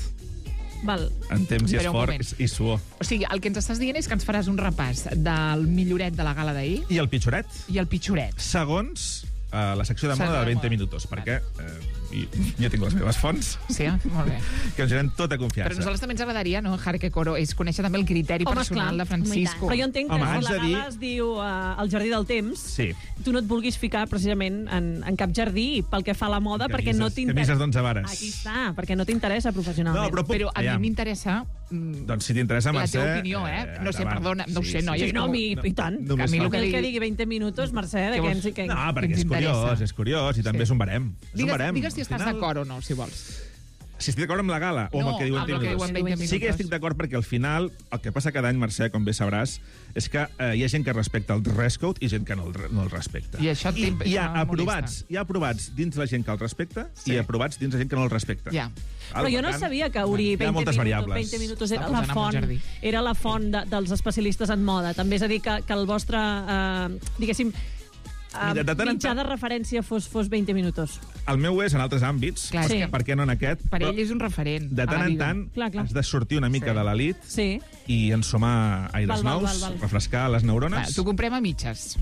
Val. en temps i Però un esforç moment. i suor. O sigui, el que ens estàs dient és que ens faràs un repàs del milloret de la gala d'ahir I el pitjoret, i el pitjoret. segons eh, la secció de Secció moda de de vint moda. minutos, perquè eh, i, jo tinc les meves fonts Sí, molt bé. que ens donen tota Però a confiança. nosaltres també ens agradaria, no, Jarque Coro, és conèixer també el criteri Home, personal esclar. de Francisco. Però jo entenc que Home, si haig la de dir- gala es diu uh, El jardí del temps, Sí. tu no et vulguis ficar precisament en, en cap jardí pel que fa a la moda, perquè no Camises- t'interessa... camises d'onze vares. Aquí està, perquè no t'interessa professionalment. No, però puc... Però a mi Aviam. m'interessa... mm, Doncs si t'interessa, la Mercè... teva opinió, eh? No sé, endavant. perdona, no ho sé, noies, Sí, no, a mi, i tant. només a mi fa- el Que, que el que digui- digui vint minutos, Mercè, de Què què vols- ens... Que... No, perquè ens és curiós, interessa. és curiós, i també Sí. és un barem. És un Digues, barem. digues si Al estàs final- d'acord o no, si vols. Si estic d'acord amb la gala o amb No, el que diuen amb el que minutos. diuen vint Sí que minutos. estic d'acord perquè al final el que passa cada any, Mercè, com bé sabràs, és que eh, hi ha gent que respecta el dress code i gent que no el, re- no el respecta. I això I té- hi ha això molesta. aprovats, hi ha aprovats dins la gent que el respecta Sí. i aprovats dins la gent que no el respecta. Ja. Però jo no sabia que Uri hi ha vint moltes minutos, variables. vint minutos era Està la posant en un font, jardí. era la font de, dels especialistes en moda. També és a dir, que, que el vostre, eh, diguéssim, Mira, de eh, tant en mitjà tant- de referència fos, fos vint minutos. El meu és en altres àmbits, Clar, per, és què- que- per què no en aquest? Per Però ell és un referent. de a tant la en vida. tant Clar, clar. has de sortir una mica Sí. de l'elit Sí. i ensumar aires Val, val, nous, val, val. refrescar les Va, neurones. t'ho comprem a mitges.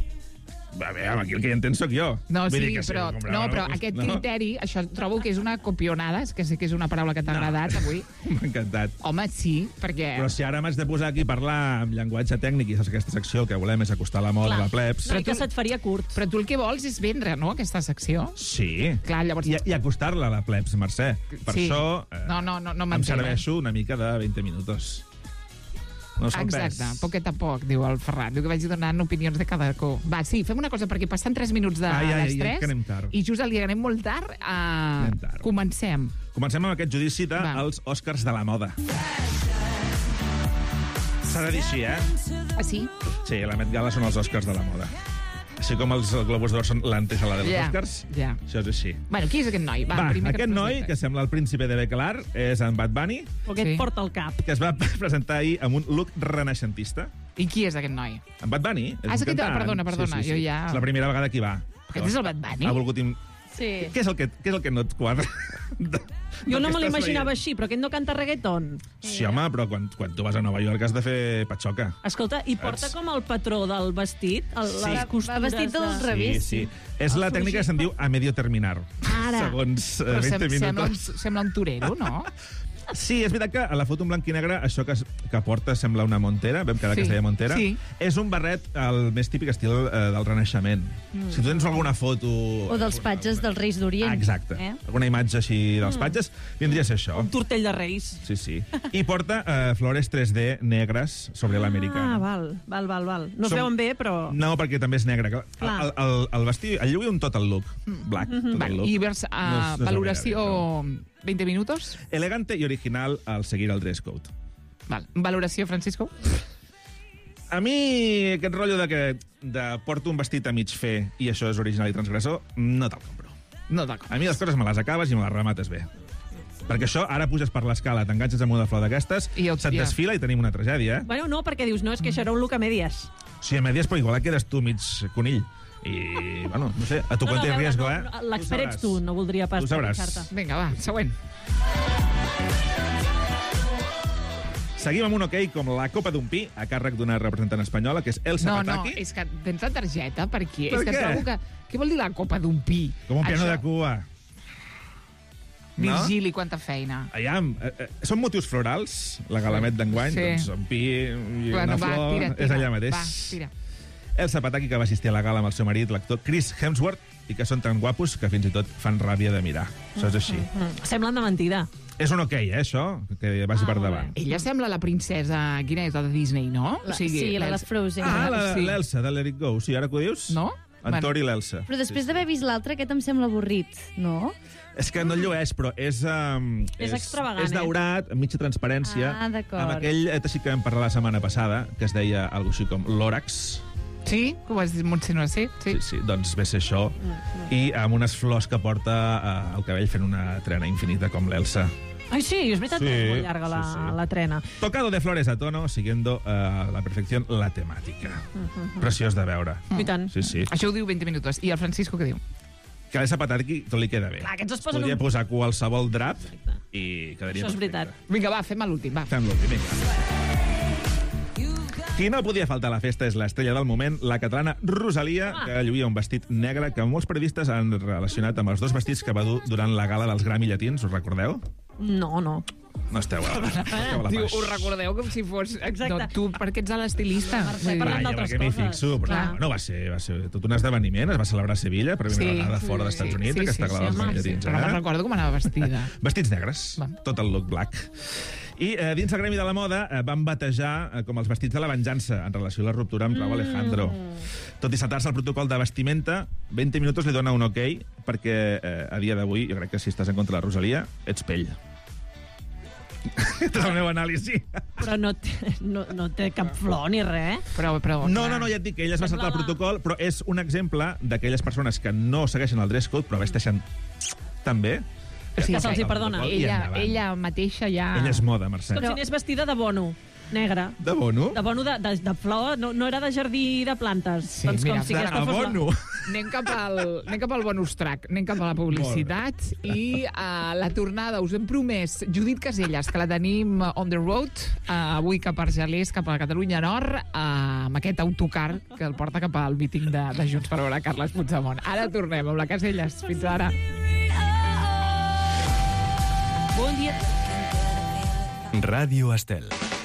A veure, aquí el que hi entén sóc jo. No, Vull sí, dir que si però, ho comprava, no, però doncs, aquest no. criteri, això trobo que és una copionada, és que sé que és una paraula que t'ha agradat avui. M'ha encantat. Home, sí, perquè... Però si ara m'has de posar aquí a parlar amb llenguatge tècnic i saps que aquesta secció el que volem és acostar la moda Clar. a la plebs. Però tu- que se't faria curt. Però tu el que vols és vendre, no?, aquesta secció. Sí. Clar, llavors... I, i acostar-la a la plebs, Mercè. Per Sí. això eh, No, no, no, no em m'entenc, serveixo una mica de vint minutos. No són Exacte, res. poquet a poc, diu el Ferran. Diu que vaig donant opinions de cada co. Va, sí, fem una cosa, perquè passen tres minuts de Ai, ai, ai, les tres que anem tard. i just al dia que anem molt tard, uh, Anem tard. comencem. Comencem amb aquest judici Va. dels Oscars de la moda. S'ha de dir així, eh? Ah, sí? Sí, la Met Gala són els Oscars de la moda. Així com els Globus d'Or són l'antesala dels Ja, Oscars, ja. això és així. Bueno, qui és aquest noi? Va, Va, primer aquest ens noi, presenta. que sembla el príncipe de Becalar, és en Bad Bunny, O que et Sí. porta al cap. que es va presentar ahir amb un look renaixentista. I qui és aquest noi? En Bad Bunny és Ah, un és aquest- cantant. perdona, perdona, sí, sí, sí. jo ja- És la primera vegada que hi va. Aquest és el Bad Bunny? Ha volgut... Im... Sí. Què, és el que, què és el que no et quadra? De, Jo del no que me estàs l'imaginava veient? així, però aquest no canta reggaeton. Sí, home, però quan, quan tu vas a Nova York has de fer patxoca. Escolta, i porta Saps? com el patró del vestit, el, Sí. les Va costures... vestit del de... revés. Sí, sí. És la tècnica que se'n diu a medio terminar. Ara. Segons eh, Però vint sem sembla, un, minuts. sembla un torero, no? Sí, és veritat que a la foto en blanc i negre això que, es- que porta sembla una Montera, vam quedar Sí, que es deia Montera. sí. És un barret el més típic estil eh, del Renaixement. Mm. Si tu tens alguna foto... O dels patges dels Reis d'Orient. Ah, exacte. Eh? Alguna imatge així dels patges, vindria a ser això. Un tortell de Reis. Sí, sí. I porta eh, flores tres D negres sobre l'americana. Ah, val, val, val, val. No es Som- veuen bé, però... No, perquè també és negre. El, Clar. el, el, el vestit, el lluï un total look. Black, total Vale, look. I vers, uh, No és- no és valoració obligatori, veinte minutos. Elegante i original al seguir el dress code. Val. Valoració, Francisco? A mi aquest rotllo de que de porto un vestit a mig fer i això és original i transgressor, no te'l compro. No, d'acord. A mi les coses me les acabes i me les remates bé. Perquè això, ara puges per l'escala, t'enganxes amb una flor d'aquestes, I el- se't ja. desfila i tenim una tragèdia, eh? Bueno, no, perquè dius, no, és que això era un look a medias. Sí, a medies, però igual et quedes tu mig conill. I, bueno, no sé, a tu No, quan no, té a veure, riesgo, no, eh? no, l'expert ets tu, no voldria pas Tu sabràs. trepitjar-te. Vinga, va, següent. Seguim amb un ok com la Copa d'un Pi, a càrrec d'una representant espanyola, que és Elsa No, no, Pataki. és que tens la targeta per aquí. Per és que què? trobo que... Què vol dir la copa d'un pi? Com un piano Això. de Cuba. No? Virgili, quanta feina. Aviam, eh, eh, són motius florals, la galamet d'enguany, Sí. doncs un pi i Bueno, una va, flor, tira, tira. és allà mateix. Va, tira. Elsa Pataki, que va assistir a la gala amb el seu marit, l'actor Chris Hemsworth, i que són tan guapos que fins i tot fan ràbia de mirar. Això és així. Mm, semblen de mentida. És un ok, eh, això, que vagi Ah, per molt davant. Ella sembla la princesa... Quina és, la de Disney, no? La, sí, la de l'Elsa. Frozen. Ah, la- sí. l'Elsa, de Let It Go. Sí, ara que ho dius? No? En Bueno. Tori i l'Elsa. Però després Sí, d'haver vist l'altre, aquest em sembla avorrit, no? sí. És que no llueix, però és... Um, És extravagant, És eh? daurat, amb mitja transparència, Ah, d'acord. amb aquell eh, teixit que vam parlar la setmana passada, que es deia alguna així com l'òrax. Sí? Que ho has dit, Montse, no sé? Sí. Sí, sí, doncs ve a ser això. I amb unes flors que porta eh, al cabell fent una trena infinita com l'Elsa. Ai, sí, és veritat Sí, que és molt llarga la, sí, sí. la trena. Tocado de flores a tono, siguiendo eh, a la perfección la temàtica. Preciós de veure. I tant. Sí, sí. Això ho diu veinte minutos. I el Francisco què diu? Que a l'Elsa Pataki tot li queda bé. Clar, aquests es posen Podria un- posar qualsevol drap i quedaria Això és perfecte. veritat. Vinga, va, fem l'últim, va. Fem l'últim, vinga. Qui no podia faltar a la festa és l'estrella del moment, la catalana Rosalia, Ah. que lluïa un vestit negre que molts periodistes han relacionat amb els dos vestits que va dur durant la gala dels Grammy Llatins, us recordeu? No, no. No esteu a la, esteu a la Diu, baix. us recordeu com si fos... Exacte. No, tu, perquè ets l'estilista. Mercè, Vull dir- parlem Vaja, d'altres perquè m'hi coses. fixo, però Clar. bueno, va ser, va ser tot un esdeveniment, es va celebrar a Sevilla per primera Sí, vegada sí, fora dels Estats sí, Units, sí, aquesta sí, gala sí, dels home, Grammy sí, Llatins. però no me'n eh? recordo com anava vestida. Vestits negres, Va. tot el look black. I eh, dins el Gremi de la Moda eh, van batejar eh, com els vestits de la venjança en relació a la ruptura amb Raúl Alejandro. Tot i saltar-se el protocol de vestimenta, veinte minuts li dona un ok, perquè eh, a dia d'avui, jo crec que si estàs en contra de la Rosalia, ets pell. Aquest és el meu anàlisi. Però no té, no, no té cap flor ni res. Però, però, No, clar. no, no, ja et dic que ella es va saltar el protocol, però és un exemple d'aquelles persones que no segueixen el dress code, però vesteixen tan bé. Sí, que se'ls hi sí. perdona. I Ella, endavant. ella mateixa ja... Ella és moda, Mercè. Com si anés vestida de bono, negra. De bono? De bono de, de, de flor, no, no era de jardí de plantes. Sí, doncs mira, com si de aquesta fos la- Abono. Anem cap al, anem cap al bonus track, anem cap a la publicitat i a la tornada us hem promès Judit Caselles, que la tenim on the road, uh, avui cap a Argelers, cap a la Catalunya Nord, uh, amb aquest autocar que el porta cap al míting de, de Junts per veure Carles Puigdemont. Ara tornem amb la Caselles. Fins ara. Bon dia. Ràdio Estel.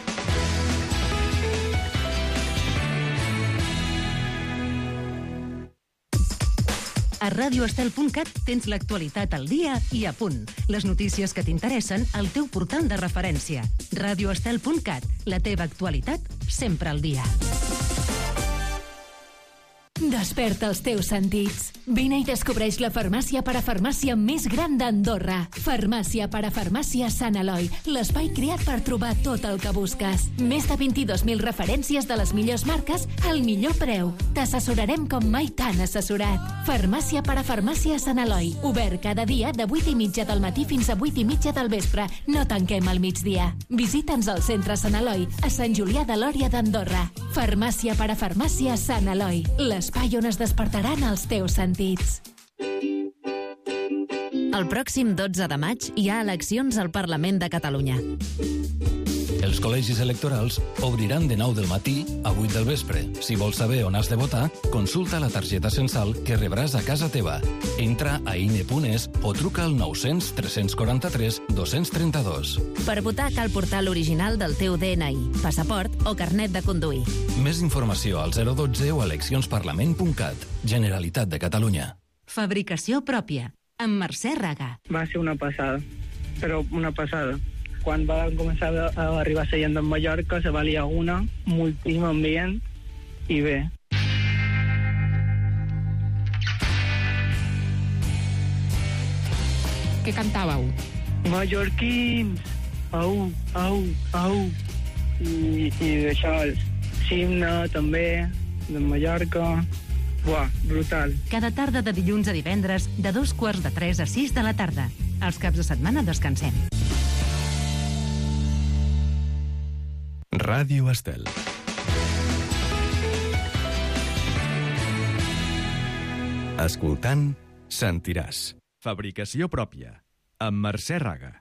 A radioestel punt cat tens l'actualitat al dia i a punt. Les notícies que t'interessen al teu portal de referència. radioestel punt cat, la teva actualitat sempre al dia. Desperta els teus sentits. Vine i descobreix la farmàcia parafarmàcia més gran d'Andorra. Farmàcia parafarmàcia Sant Eloi, l'espai creat per trobar tot el que busques. Més de vint-i-dos mil referències de les millors marques al millor preu. T'assessorarem com mai t'han assessorat. Farmàcia parafarmàcia Sant Eloi. Obert cada dia de vuit i mitja del matí fins a vuit i mitja del vespre. No tanquem al migdia. Visita'ns al centre Sant Eloi, a Sant Julià de Lòria d'Andorra. Farmàcia parafarmàcia Sant Eloi, l'espai on es despertaran els teus sentits. El pròxim dotze de maig hi ha eleccions al Parlament de Catalunya. Els col·legis electorals obriran de nou del matí a vuit del vespre. Si vols saber on has de votar, consulta la targeta censal que rebràs a casa teva. Entra a ine punt es o truca al nou cents tres quaranta tres dos trenta dos. Per votar cal portar l'original del teu D N I, passaport o carnet de conduir. Més informació al zero dotze o a eleccions-parlament punt cat. Generalitat de Catalunya. Fabricació pròpia, amb Mercè Raga. Va ser una passada, però una passada. Quan va començar a, a arribar la gent de Mallorca, se valia una, moltíssim ambient, i bé. Què cantàveu? Mallorquins, au, au, au. I, i això, l'himne també, de Mallorca. Buah, brutal. Cada tarda de dilluns a divendres, de dos quarts de tres a sis de la tarda. Els caps de setmana descansem. Ràdio Estel. Escoltant, sentiràs. Fabricació pròpia, amb Mercè Raga.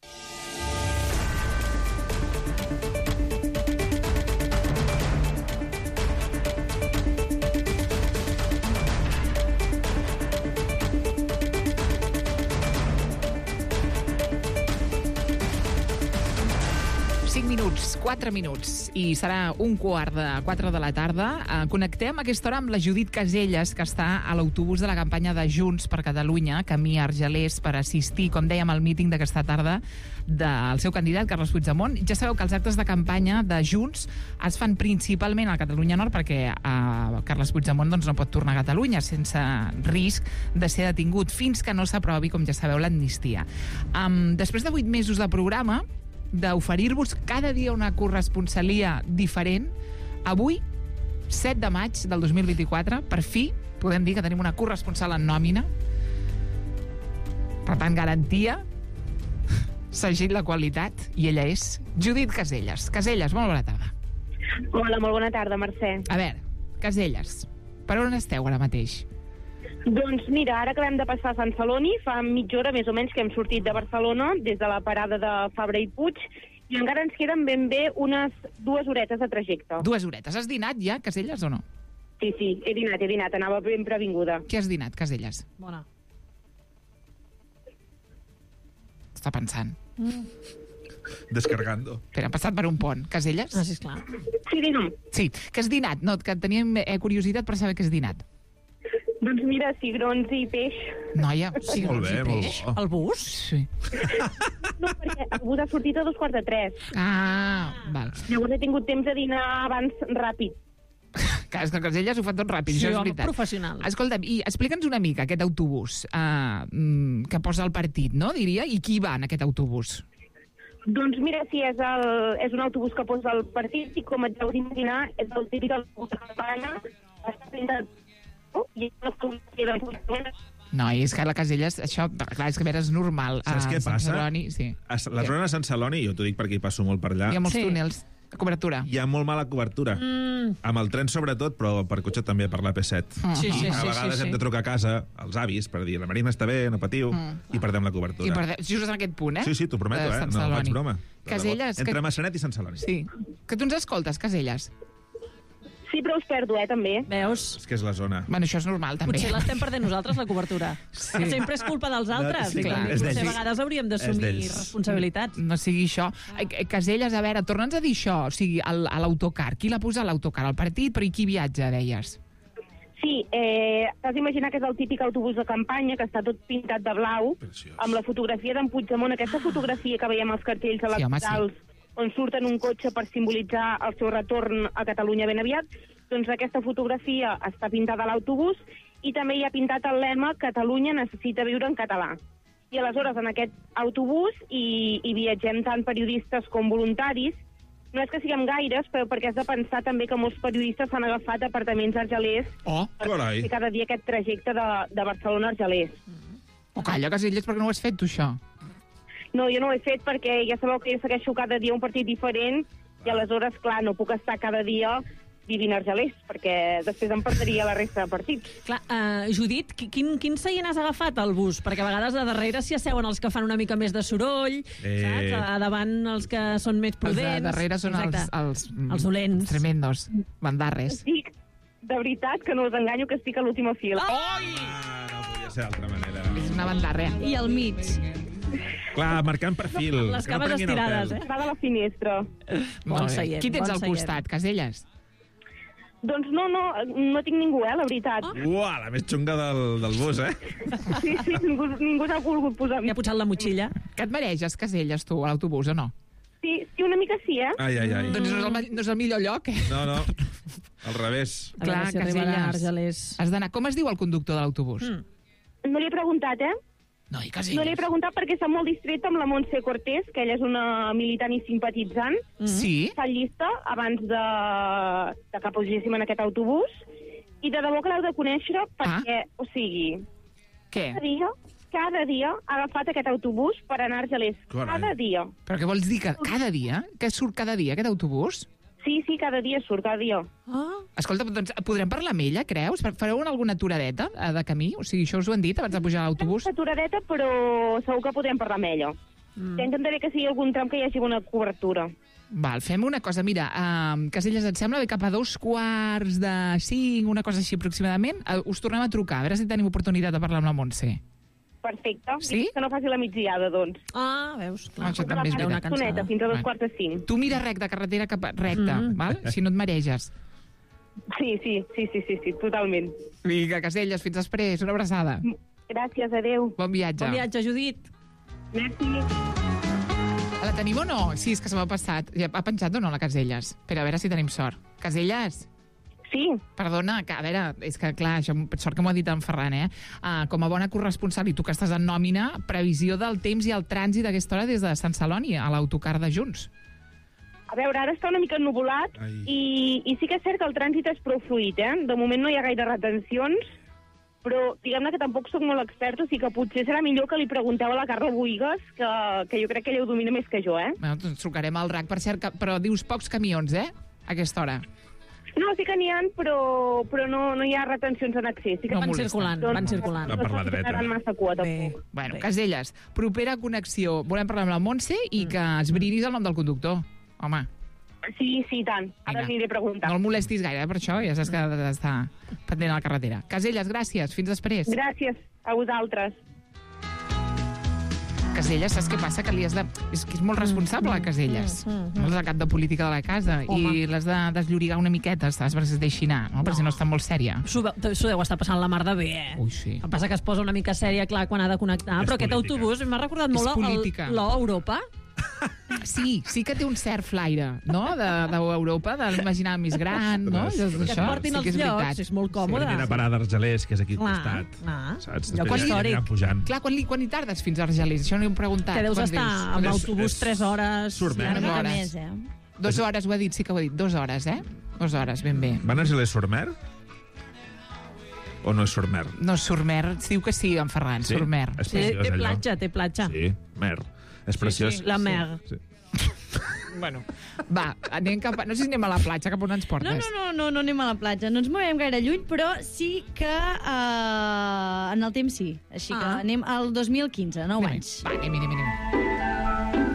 cinc minuts, quatre minuts, i serà un quart de quatre de la tarda. Eh, connectem a aquesta hora amb la Judit Caselles, que està a l'autobús de la campanya de Junts per Catalunya, camí a Argelers, per assistir, com dèiem, al míting d'aquesta tarda del seu candidat, Carles Puigdemont. Ja sabeu que els actes de campanya de Junts es fan principalment a Catalunya Nord, perquè eh, Carles Puigdemont doncs, no pot tornar a Catalunya sense risc de ser detingut fins que no s'aprovi, com ja sabeu, l'amnistia. Um, després de vuit mesos de programa, d'oferir-vos cada dia una corresponsalia diferent, avui, set de maig del dos mil vint-i-quatre, per fi podem dir que tenim una corresponsal en nòmina. Per tant, garantia, segell la qualitat, i ella és Judit Caselles. Caselles, molt bona tarda. Hola, molt bona tarda, Mercè. A veure, Caselles, per on esteu ara mateix? Doncs mira, ara acabem de passar a Sant Celoni, fa mitja hora més o menys que hem sortit de Barcelona, des de la parada de Fabra i Puig, i encara ens queden ben bé unes dues horetes de trajecte. Dues horetes. Has dinat ja, Caselles, o no? Sí, sí, he dinat, he dinat, anava ben previnguda. Què has dinat, Caselles? Bona. Està pensant. Mm. Descargando. Però hem passat per un pont. Caselles? Ah, sisplau. Sí, digue'm. Sí, que has dinat? No, que teníem eh, curiositat per saber què has dinat. Doncs mira, cigrons i peix. Noia, cigrons Molt bé, i molt peix. bo. El bus? Sí. No, perquè el bus ha sortit a dos quarts de tres. Ah, val. Llavors he tingut temps de dinar abans ràpid. Clar, és que Caselles ho fa tot ràpid, Sí, això és home, veritat. professional. Escolta'm, i explica'ns una mica aquest autobús uh, que posa el partit, no, diria? I qui va en aquest autobús? Doncs mira, sí, és, el, és un autobús que posa el partit i com et deus imaginar és el típic autobús de campanya, està pintat i és una fotografia de Puigdemont. No, i és que la Caselles, això, clar, és que a veure, és normal. Saps a què Sant passa? Celoni, sí. A la zona de Sant Celoni, jo t'ho dic perquè hi passo molt per allà, Hi ha molts Sí. túnels de cobertura. hi ha molt mala cobertura. Mm. Amb el tren sobretot, però per cotxe també, per l'A P set. Mm. Sí, sí, a sí, vegades sí, hem sí. de trucar a casa als avis per dir la Marina està bé, no patiu, Mm. i perdem la I cobertura. per, just en aquest punt, eh? Sí, sí, t'ho prometo, De eh? Sant No Celoni. faig broma. De Caselles, debò. Entre que... Massanet i Sant Celoni. Sí. Que tu ens escoltes, Caselles? Sí, però us perdo, eh, també. Veus? És que és la zona. Bueno, això és normal, també. Potser l'estem perdent nosaltres, la cobertura. Sí. Sempre és culpa dels altres. Sí, I clar. també És potser d'ells. a vegades hauríem d'assumir d'ells. responsabilitats. No sigui això. Eh, Caselles, a veure, torna'ns a dir això. O sigui, el- a l'autocar. Qui la posa a l'autocar? El partit, però i qui viatja, deies? Sí, eh, t'has d'imaginar que és el típic autobús de campanya, que està tot pintat de blau, Preciós. amb la fotografia d'en Puigdemont, aquesta fotografia que veiem als cartells home, electorals, on surt en un cotxe per simbolitzar el seu retorn a Catalunya ben aviat, doncs aquesta fotografia està pintada a l'autobús i també hi ha pintat el lema Catalunya necessita viure en català. I aleshores en aquest autobús hi, hi viatgem tant periodistes com voluntaris. No és que siguem gaires, però perquè has de pensar també que molts periodistes s'han agafat apartaments a Argelers Oh, per Carai. fer cada dia aquest trajecte de, de Barcelona a Argelers. oh calla, Caselles, perquè no ho has fet, tu, això? No, jo no ho he fet perquè ja sabeu que jo segueixo cada dia un partit diferent i aleshores, clar, no puc estar cada dia vivint a Argelers, perquè després em perdria la resta de partits. Clar, uh, Judit, qui- quin, quin seient has agafat al bus? Perquè a vegades a darrere s'hi asseuen els que fan una mica més de soroll, Eh. saps? A davant els que són més Els prudents. de darrere són els, Exacte. els, Els dolents. Tremendos, bandarres. Estic, de veritat, que no us enganyo, que estic a l'última fila. Ah, no podia ser d'altra manera. És una bandarra. I al mig. Clar, marcant perfil. Les que no cames prenguin el estirades, pèl. eh? Va de la finestra. Bon Molt bé. seient, Qui tens bon al seient. costat, Caselles? Doncs no, no, no tinc ningú, eh, la veritat. Uah, la més xunga del, del bus, eh? Sí, sí, ningú, ningú s'ha volgut posar... Ja ha posat la motxilla. Que et mareges, Caselles, tu, a l'autobús, o no? Sí, sí, una mica sí, eh? Ai, ai, ai. Doncs no és, el, ma- no és el millor lloc, eh? No, no, al revés. A veure si arribarà a Argelers. Has d'anar... Com es diu el conductor de l'autobús? Mm. No li he preguntat, eh? No, i No li he Caselles. preguntat perquè està molt distret amb la Montse Cortés, que ella és una militant i simpatitzant. Sí? Fa llista abans de, de que pugéssim en aquest autobús. I de debò que l'heu de conèixer perquè, o sigui, Què? cada dia, cada dia ha agafat aquest autobús per anar a Argelers. Carai. Cada dia. Però què vols dir? Que cada dia? Que surt cada dia, aquest autobús? Sí, sí, cada dia surt, cada dia. Ah, Escolta, doncs podrem parlar amb ella, creus? Fareu alguna aturadeta eh, de camí? O sigui, això us ho han dit abans de pujar a l'autobús? Aturadeta, però segur que podrem parlar amb ella. Mm. Ja intentaré que sigui algun tram que hi hagi bona cobertura. Val, fem una cosa. Mira, uh, Caselles, et sembla bé cap a dos quarts de cinc, una cosa així aproximadament? Uh, us tornem a trucar, a veure si tenim oportunitat de parlar amb la Montse. Perfecte. Sí? Que no faci la migdiada, doncs. ah veus? Clar. Això també és Una veritat. cansada. Estoneta, fins a dos Bueno. quarts de cinc. Tu mira recte, carretera cap a recte, Mhm. val? Si no et mareges. Sí, sí, sí, sí, sí, sí, totalment. Vinga, Caselles, fins després. Una abraçada. Gràcies, adeu. Bon viatge. Bon viatge, Judit. Merci. La tenim o no? Sí, és que se m'ha passat. Ja ha penjat o no, la Caselles? Espera, a veure si tenim sort. Caselles? Sí. Perdona, que a veure, és que clar, això, sort que m'ho ha dit en Ferran, eh? Uh, com a bona corresponsal, i tu que estàs en nòmina, previsió del temps i el trànsit a aquesta hora des de Sant Celoni, a l'autocar de Junts. A veure, ara està una mica ennuvolat i, i sí que és cert que el trànsit és prou fluid, eh? De moment no hi ha gaire retencions, però diguem-ne que tampoc sóc molt expert, o sigui que potser serà millor que li pregunteu a la Carla Boigues, que, que jo crec que ella ho domina més que jo, eh? Bueno, doncs trucarem al R A C, per cert, que, però dius pocs camions, eh? A aquesta hora. No, sí que n'hi ha, però, però no, no hi ha retencions en accés. Sí que No Van molesta. circulant, Doncs van circulant. Va per la dreta. No tenen massa cua, Bé. tampoc. Bueno, Bé. Caselles, propera connexió. Volem parlar amb la Montse i que esbrinis el nom del conductor. Home, Sí, sí, i tant. Ara Vinga. aniré a preguntar. no el molestis gaire, eh, per això, ja saps que ha d'estar pendent a la carretera. Caselles, gràcies, fins després. Gràcies a vosaltres. Caselles, saps què passa? Que li has de... És que és molt responsable, mm, Caselles. mm, mm, No és el cap de política de la casa. Home. I l'has de desllorigar una miqueta, saps? Perquè es deixi anar, no? Perquè si no està molt sèria. S'ho veu- s'ho deu estar passant la mar de bé, eh? Ui, sí. El que passa que es posa una mica sèria, clar, quan ha de connectar. És Però aquest política. autobús m'ha recordat És molt el- política. l'O Europa. Sí, sí que té un cert flaire, no?, d'Europa, de, de l'imaginar més gran, no? Que Això, Que et portin sí als que és llocs, veritat. és molt còmode. Venint a parar d'Argelers, que és aquí al Clar, costat. clar. Saps? Lloc Després ja històric. aniran pujant. Clar, quan, li, quan hi tardes fins a Argelers? Això no ho hem preguntat. Que deus Quan estar dius? amb És- l'autobús és- tres hores. Surt Una més. mica hores. més, eh? Dues hores, ho ha dit, sí que ho ha dit. Dues hores, eh? Dues hores, ben bé. Van a Argelers Surmer? O no és Surmer? No, Surmer, es diu que sí, en Ferran, Sí? Surmer. És Té, preciós, té allò. platja, té platja. Sí, mer. És preciós. sí, la mer. Sí. Bueno, va, anem cap a... No sé si anem a la platja, cap on ens portes. No, no, no, no, no anem a la platja. No ens movem gaire lluny, però sí que uh, en el temps sí. Així que Ah. anem al dos mil quinze, nou Anem, anys. va, anem, anem, anem.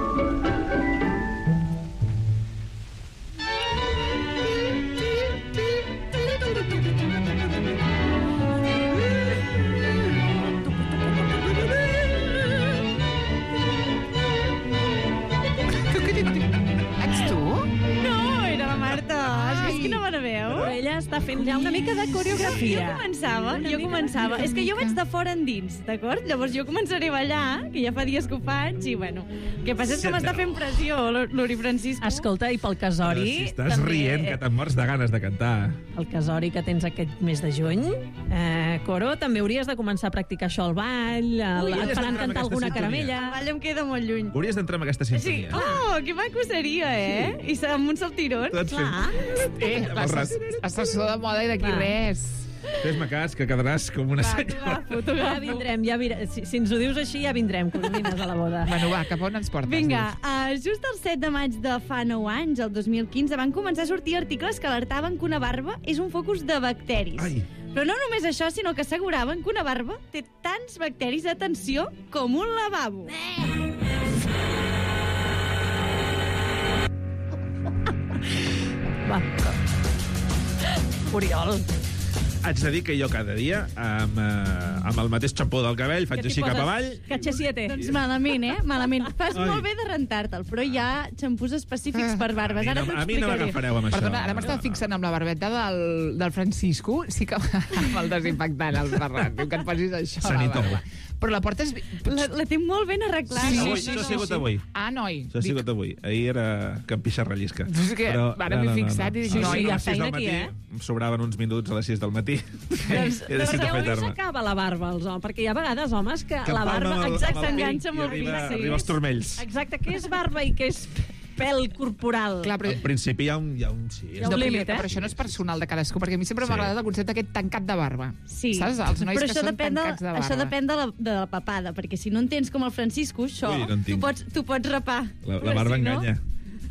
Ets tu? No, era la Marta. Has vist quina bona veu? Però ella està fent ja una mica de Jo coreografia. començava, Una jo mica, començava. una És que jo mica. vaig de fora endins, d'acord? Llavors jo començaré a ballar, que ja fa dies que ho faig, i bueno, el que passa és que m'està fent pressió, Lo- l'Uri Francisco. Escolta, i pel Però casori... si estàs també, rient, que te'n mors de ganes de cantar. El casori que tens aquest mes de juny, eh, Coro, també hauries de començar a practicar això al ball, el, Ui, et ja faran estarà amb cantar aquesta alguna sintonia. caramella... El ball em queda molt lluny. Hauries d'entrar en aquesta Sí, sintonia. oh, que maco seria, eh? I amb un saltirón. Tots fent... Clar. Eh, Amb el ras. l'estació de moda i d'aquí Clar. res. Fes-me cas, que quedaràs com una senyora. Ja vindrem, ja vindrem. Si, si ens ho dius així, ja vindrem, Coromines, a la boda. Bueno, va, cap on ens portes? Vinga, uh, just el set de maig de fa nou anys, el dos mil quinze, van començar a sortir articles que alertaven que una barba és un focus de bacteris. Ai. Però no només això, sinó que asseguraven que una barba té tants bacteris, atenció, com un lavabo. Va. Oriol. Haig de dir que jo cada dia, amb, eh, amb el mateix xampó del cabell, faig així cap avall. Catxe siete. Doncs malament, eh? Malament. Fas Ai. molt bé de rentar-te'l, però hi ha xampús específics per barbes. A mi Ara no, t'ho a mi no explicaré. m'agafareu amb això. Perdona, ara m'estava fixant amb la barbeta del, del Francisco. Sí que amb el desinfectant, el Ferran. Diu que et posis això a la Sanitol. barba. Però la portes... La, la té molt ben arreglada. Sí, Avui, sí, això ha sí, sigut sí. avui. Ah, noi. Això ha sigut avui. Ahir era Campixa rellisca. És que ara m'he fixat i dic, Sí, noi, sí, hi ha a les sis feina del aquí, matí, eh? em sobraven uns minuts a les sis del matí. Doncs, He doncs decidit que on afaitar-me. s'acaba la barba, els homes? Perquè hi ha vegades homes que, Que la palma barba... amb el- Exacte, amb el s'enganxa pit molt i arriba, bé, sí. arriba als turmells. Exacte, què és barba i què és pèl corporal? Clar, però... Al principi hi ha un... Hi ha un sí, Hi ha un No, però, límit, eh? però això no és personal de cadascú, perquè a mi sempre Sí. m'ha agradat el concepte aquest tancat de barba. Sí. Saps? Els nois però que això són depèn de, tancats de barba. això depèn de la, de la papada, perquè si no en tens com el Francisco, això, Ui, no en tu, tinc. pots, tu pots rapar. La, Però la barba si no- enganya.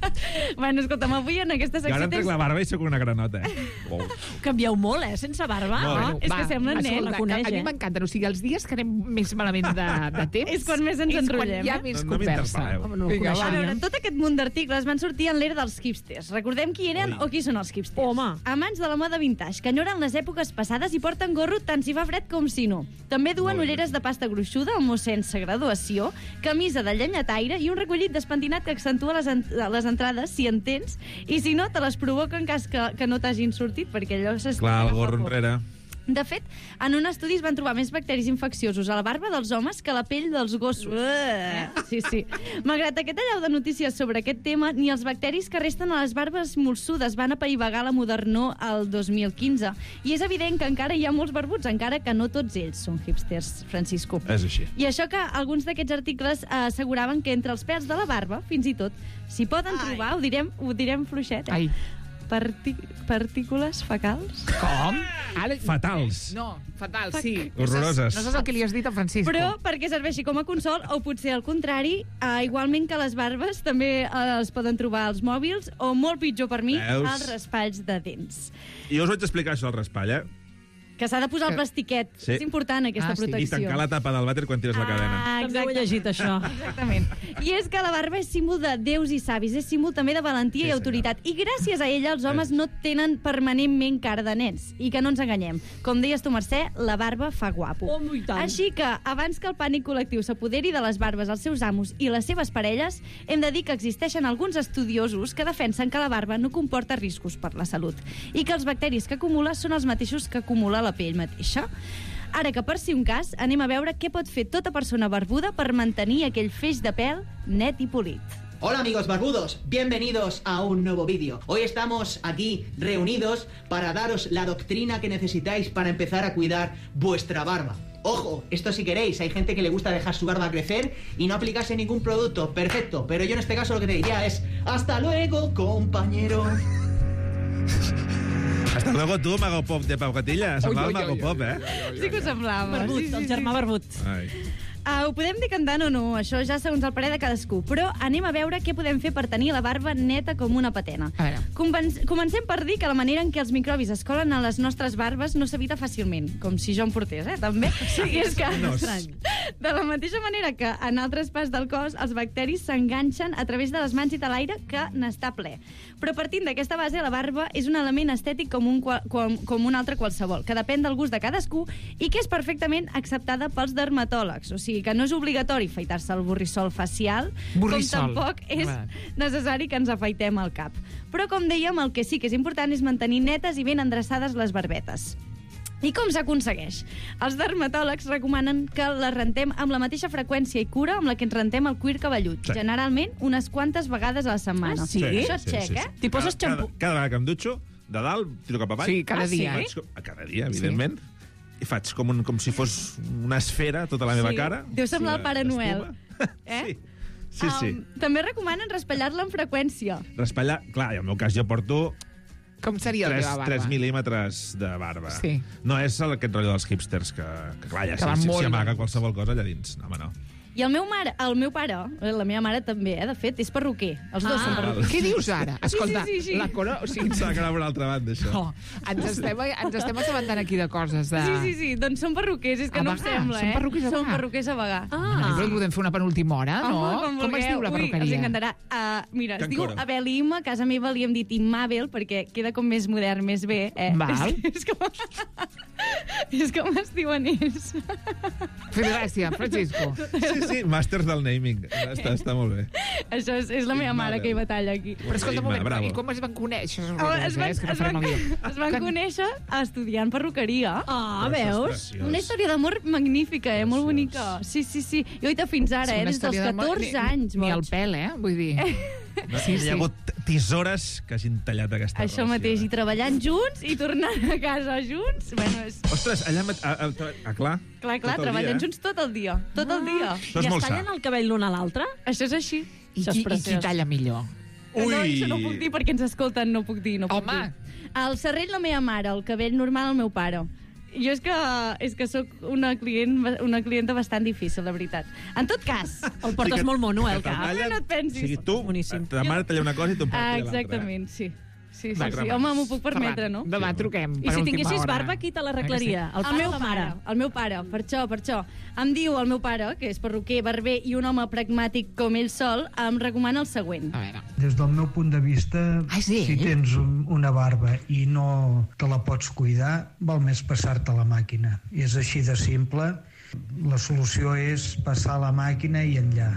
Bueno, escolta'm, avui en aquesta Jo ara secció em trec tens... la barba i sóc una granota, eh? Oh. Canvieu molt, eh? Sense barba. Molt. No? És Va, que semblen escolta, nen, la coneix, a mi eh? m'encanten. O sigui, els dies que anem més malament de, de temps... És quan més ens és enrotllem, quan hi ha eh? més No- no conversa. m'interpel·leu. Home, no ho Vinga, coneixem. A va. veure, tot aquest munt d'articles van sortir en l'era dels hipsters. Recordem qui eren Ui. o qui són els hipsters. Home. Amants de la moda vintage, que enyoren les èpoques passades i porten gorro tant si fa fred com si no. També duen Molt bé. ulleres de pasta gruixuda amb o sense graduació, camisa de llenyataire i un recollit despentinat que accentua les, en les entrades, si en tens, i si no, te les provoca en cas que, que no t'hagin sortit, perquè allò s'estira. Clar, el gorro enrere. De fet, en un estudi es van trobar més bacteris infecciosos a la barba dels homes que a la pell dels gossos. Eh? Sí, sí. Malgrat aquest allau de notícies sobre aquest tema, ni els bacteris que resten a les barbes molsudes van apaivagar la modernor al dos mil quinze. I és evident que encara hi ha molts barbuts, encara que no tots ells són hipsters, Francisco. És així. I això que alguns d'aquests articles eh, asseguraven que entre els pèls de la barba, fins i tot, s'hi poden trobar, ho direm, ho direm fluixet, eh? Ai. Parti partícules fecals. Com? Ara... Fatals. No, fatal, sí. Horroroses. No saps el que li has dit a Francisco. Però perquè serveixi com a consol, o potser al contrari, eh, igualment que les barbes, també eh, es poden trobar als mòbils, o molt pitjor per mi, Veus? als raspalls de dents. I jo us vaig explicar això del raspall, eh? Que s'ha de posar el plastiquet. Sí. És important, aquesta Ah, sí. I protecció. tancar la tapa del vàter quan tires la cadena. Ah, També ho he llegit, això. Exactament. I és que la barba és símbol de déus i savis, és símbol també de valentia Sí, i autoritat. I gràcies a ella els homes Sí. no tenen permanentment cara de nens. I que no ens enganyem. Com deies tu, Mercè, la barba fa guapo. Oh, i tant. Així que, abans que el pànic col·lectiu s'apoderi de les barbes als seus amos i les seves parelles, hem de dir que existeixen alguns estudiosos que defensen que la barba no comporta riscos per la salut i que els bacteris que acumula són els mateixos que acumula la pell mateixa. Ara que, per si un cas, anem a veure què pot fer tota persona barbuda per mantenir aquell feix de pèl net i polit. Hola amigos barbudos, bienvenidos a un nuevo vídeo. Hoy estamos aquí reunidos para daros la doctrina que necesitáis para empezar a cuidar vuestra barba. Ojo, esto si queréis, hay gente que le gusta dejar su barba crecer y no aplicarse ningún producto, perfecto, pero yo en este caso lo que te diría es hasta luego, compañero. Hasta luego tu, Mago Pop de Pau Gatilla. Semblava el Mago Pop, eh? Sí que ho semblava. Barbut, sí, sí, el germà sí. barbut. Ai. Uh, ho podem dir cantant o no, això ja segons el parer de cadascú, però anem a veure què podem fer per tenir la barba neta com una patena. A veure. Conven Comencem per dir que la manera en què els microbis es colen a les nostres barbes no s'evita fàcilment, com si jo em portés, eh, també. Sí, I és que, de la mateixa manera que en altres parts del cos, els bacteris s'enganxen a través de les mans i de l'aire que n'està ple. Però partint d'aquesta base, la barba és un element estètic com un, com, com un altre qualsevol, que depèn del gust de cadascú i que és perfectament acceptada pels dermatòlegs. O sigui, que no és obligatori afaitar-se el borrissol facial, Borrissol. com tampoc és Va. necessari que ens afaitem el cap. Però, com dèiem, el que sí que és important és mantenir netes i ben endreçades les barbetes. I com s'aconsegueix? Els dermatòlegs recomanen que les rentem amb la mateixa freqüència i cura amb la que ens rentem el cuir cabellut, Sí. generalment unes quantes vegades a la setmana. Ah, sí? Això és xec, eh? T'hi poses cada, xampú? cada, cada vegada que em dutxo, de dalt, tiro cap avall. Sí, cada Ah, sí? dia, eh? Faig com, cada dia, evidentment. I faig com, un, com si fos una esfera tota la meva Sí. cara. Deu semblar el Pare Noel. D'espuma. Eh? Sí, sí, sí. Um, també recomanen raspallar-la amb freqüència. Raspallar, clar, i en el meu cas jo porto Com seria la teva barba? tres mil·límetres de barba. Sí. No és el, aquest rotllo dels hipsters que, que clar, ja Que van s'hi molt si amaga llargs. qualsevol cosa allà dins. No, home, no. I el meu, mare, el meu pare, la meva mare també, eh, de fet, és perruquer. Els dos Ah, són perruquers. què dius ara? Escolta, sí, sí, sí, sí. la coro... O sigui, S'ha quedat per altra banda, això. no, ens estem, ens estem assabentant aquí de coses de... Sí, sí, sí, doncs són perruquers, és que A no em Bagà, sembla, són eh? perruquers a Són Bagà. perruquers a Bagà. Ah, però podem fer una penúltima hora, no? Home, com, com es diu la Ui, els perruqueria? encantarà. Uh, mira, es Can diu Coro. Abel i Imma, a casa meva li hem dit Immabel, perquè queda com més modern, més bé. Eh? Val. És, és, com... és com es diuen ells. Fes gràcia, Francisco. Sí, sí, màsters del naming. Està, està molt bé. Això és, és la meva mare que hi batalla aquí. Però escolta un Imma, moment, però, bravo. i com es van conèixer? Oh, es van, és que no es van, farem el guió. es van conèixer estudiant perruqueria. Ah, Però això és veus? preciós. Una història d'amor magnífica, eh? Molt bonica. Sí, sí, sí. I oita fins ara, eh? Una Des dels història d'amor, catorze ni- anys. Ni el boig. pèl, eh? Vull dir... No, Sí, hi sí. ha hagut tisores que hagin tallat aquesta Això relació. mateix, i treballant junts i tornant a casa junts. Bueno, és... Ostres, allà... mat- A, a, a, a, clar. Clar, clar, tot el treballant dia, eh? junts tot el dia. Tot el dia. Això és I molt es tallen sa. el cabell l'un a l'altre? Això és així. I Això és qui, I qui preciós. talla millor? No, Ui! això no ho puc dir perquè ens escolten, no puc dir, no puc Home! dir. El serrell la meva mare, el cabell normal el meu pare. Jo és que, és que sóc una, client, una clienta bastant difícil, la veritat. En tot cas... El portes molt mono, eh, el que te'l cap. tallen, No et pensis. O sigui, tu, Boníssim. ta mare talla una cosa i tu em Ah, portes l'altra. exactament, sí. Sí, sí, Va, sí. cremant. Home, m'ho puc permetre, no? Demà truquem. I per si última tinguessis hora. barba, qui te l'arreglaria? El El, pare meu o la pare, mare? el meu pare, per això, per això. Em diu el meu pare, que és perruquer, barber i un home pragmàtic com ell sol, em recomana el següent. A veure. Des del meu punt de vista, Ah, és ell? si tens un, una barba i no te la pots cuidar, val més passar-te a la màquina. És així de simple. La solució és passar a la màquina i enllà.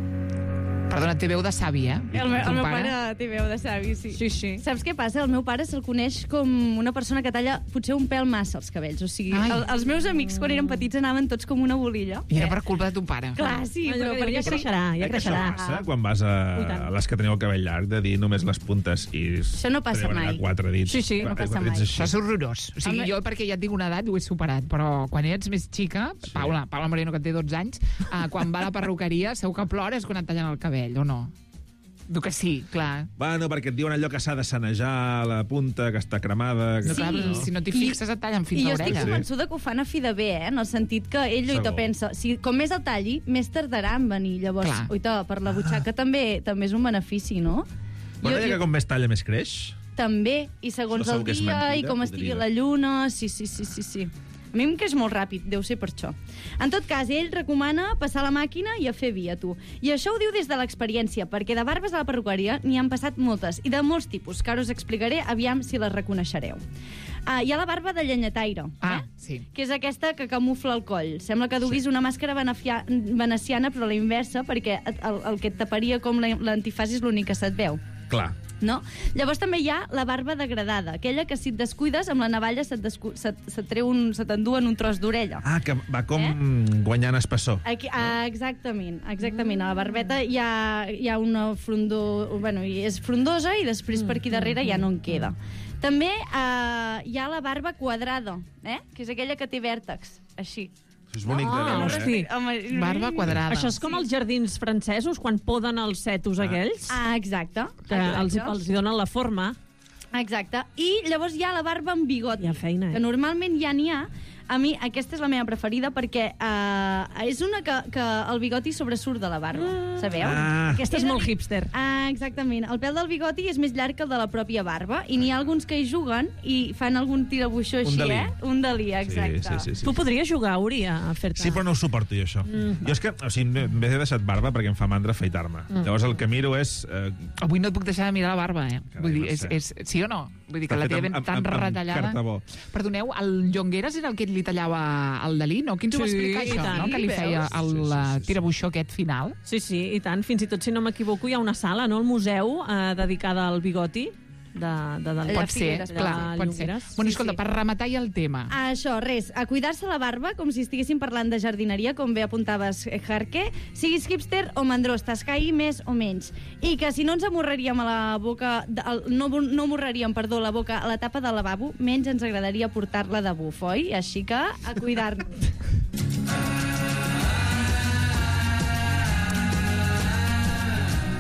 Perdona, té veu de savi, eh? El meu, Ton el meu pare té veu de savi, sí. Sí, sí. Saps què passa? El meu pare se'l coneix com una persona que talla potser un pèl massa els cabells. O sigui, Ai. el, els meus amics, quan eren petits, anaven tots com una bolilla. I era per culpa de ton pare. Clar, sí, Allò però que perquè ja sí. creixerà, ja Eh, que això creixerà. passa quan vas a, I tant. a les que teniu el cabell llarg, de dir només les puntes i... Això no passa treure mai. Quatre dits. Sí, sí, no passa Quatre dits mai. així. Això és horrorós. O sigui, Home. jo, perquè ja et dic una edat, ho he superat, però quan ets més xica, Paula, Paula Moreno, que té dotze anys, eh, quan va a la perruqueria, segur que plores quan et tallen el cabell, o no? Diu que sí, clar. Bueno, perquè et diuen allò que s'ha de sanejar la punta, que està cremada... Que... No, clar, Sí. si no t'hi fixes et tallen fins I jo l'orella. estic convençuda que ho fan a fi de bé, eh? En el sentit que ell, oita, Segur. pensa, si, com més el talli, més tardarà en venir. Llavors, Clar. oita, per la butxaca també també és un benefici, no? Però deia que com més talla, més creix? També, i segons Això el segur que és dia mentida, i com estigui podria. la lluna... Sí, sí, sí, sí, sí. A mi em creix molt ràpid, deu ser per això. En tot cas, ell recomana passar la màquina i a fer via, tu. I això ho diu des de l'experiència, perquè de barbes a la perruqueria n'hi han passat moltes, i de molts tipus, que ara us explicaré, aviam si les reconeixereu. Uh, hi ha la barba de llenyataire, Ah, eh? sí. que és aquesta que camufla el coll. Sembla que duguis una màscara venefia- veneciana, però a la inversa, perquè el, el que et taparia com la- l'antifasi és l'únic que se't veu. Clar. No? Llavors també hi ha la barba degradada, aquella que si et descuides amb la navalla se't, descu se't, se't treu un, se t'enduen un tros d'orella. Ah, que va com Eh? guanyant espessor. Aquí, ah, exactament, exactament. A la barbeta hi ha, hi ha una frondó... Bueno, i és frondosa i després per aquí darrere ja no en queda. També eh, hi ha la barba quadrada, eh? que és aquella que té vèrtex, així. És bonic de Ah, veure, hosti. eh? Home, Barba quadrada. Això és com els jardins francesos, quan poden els setos aquells, Ah, exacte. que els, exacte. els hi donen la forma. Exacte. I llavors hi ha la barba amb bigoti. Hi ha feina, eh? Que normalment ja n'hi ha. A mi aquesta és la meva preferida perquè uh, és una que, que el bigoti sobresurt de la barba, sabeu? Ah. Aquesta és És a molt dir- hipster. Ah, exactament. El pèl del bigoti és més llarg que el de la pròpia barba i n'hi ha alguns que hi juguen i fan algun tirabuixó Un així, dalí. eh? Un dalí, exacte. Sí, sí, sí, sí. Tu podries jugar, Uri, a fer-te... Sí, però no ho suporto, jo, això. Mm. Jo és que, o sigui, m'he deixat barba perquè em fa mandra afaitar-me. Mm. Llavors el que miro és... Eh, Avui no et puc deixar de mirar la barba, eh? Carai, Vull dir, no és, sé. és, sí o no? Vull dir que Està la fet teva amb- ben tan amb- amb retallada. cartabó. Perdoneu, el Llongueras era el que li tallava el Dalí, no? Qui ens ho va Sí, explicar, i això, tant. no? Que li Veus? feia el Sí, sí, sí, sí. tirabuixó aquest final. Sí, sí, i tant. Fins i tot, si no m'equivoco, hi ha una sala, no?, al museu, eh, dedicada al bigoti de, de Dalí. Allà Pot ser, Figueres, clar, pot ser. Llongueras. Bueno, Sí, escolta, sí. per rematar ja el tema. Ah, això, res, a cuidar-se la barba, com si estiguéssim parlant de jardineria, com bé apuntaves, eh, Jarque, siguis hipster o mandrós, t'escaigui més o menys. I que si no ens amorraríem a la boca, de- el- no, no amorraríem, perdó, la boca a la tapa del lavabo, menys ens agradaria portar-la de buf, oi? Així que a cuidar-nos.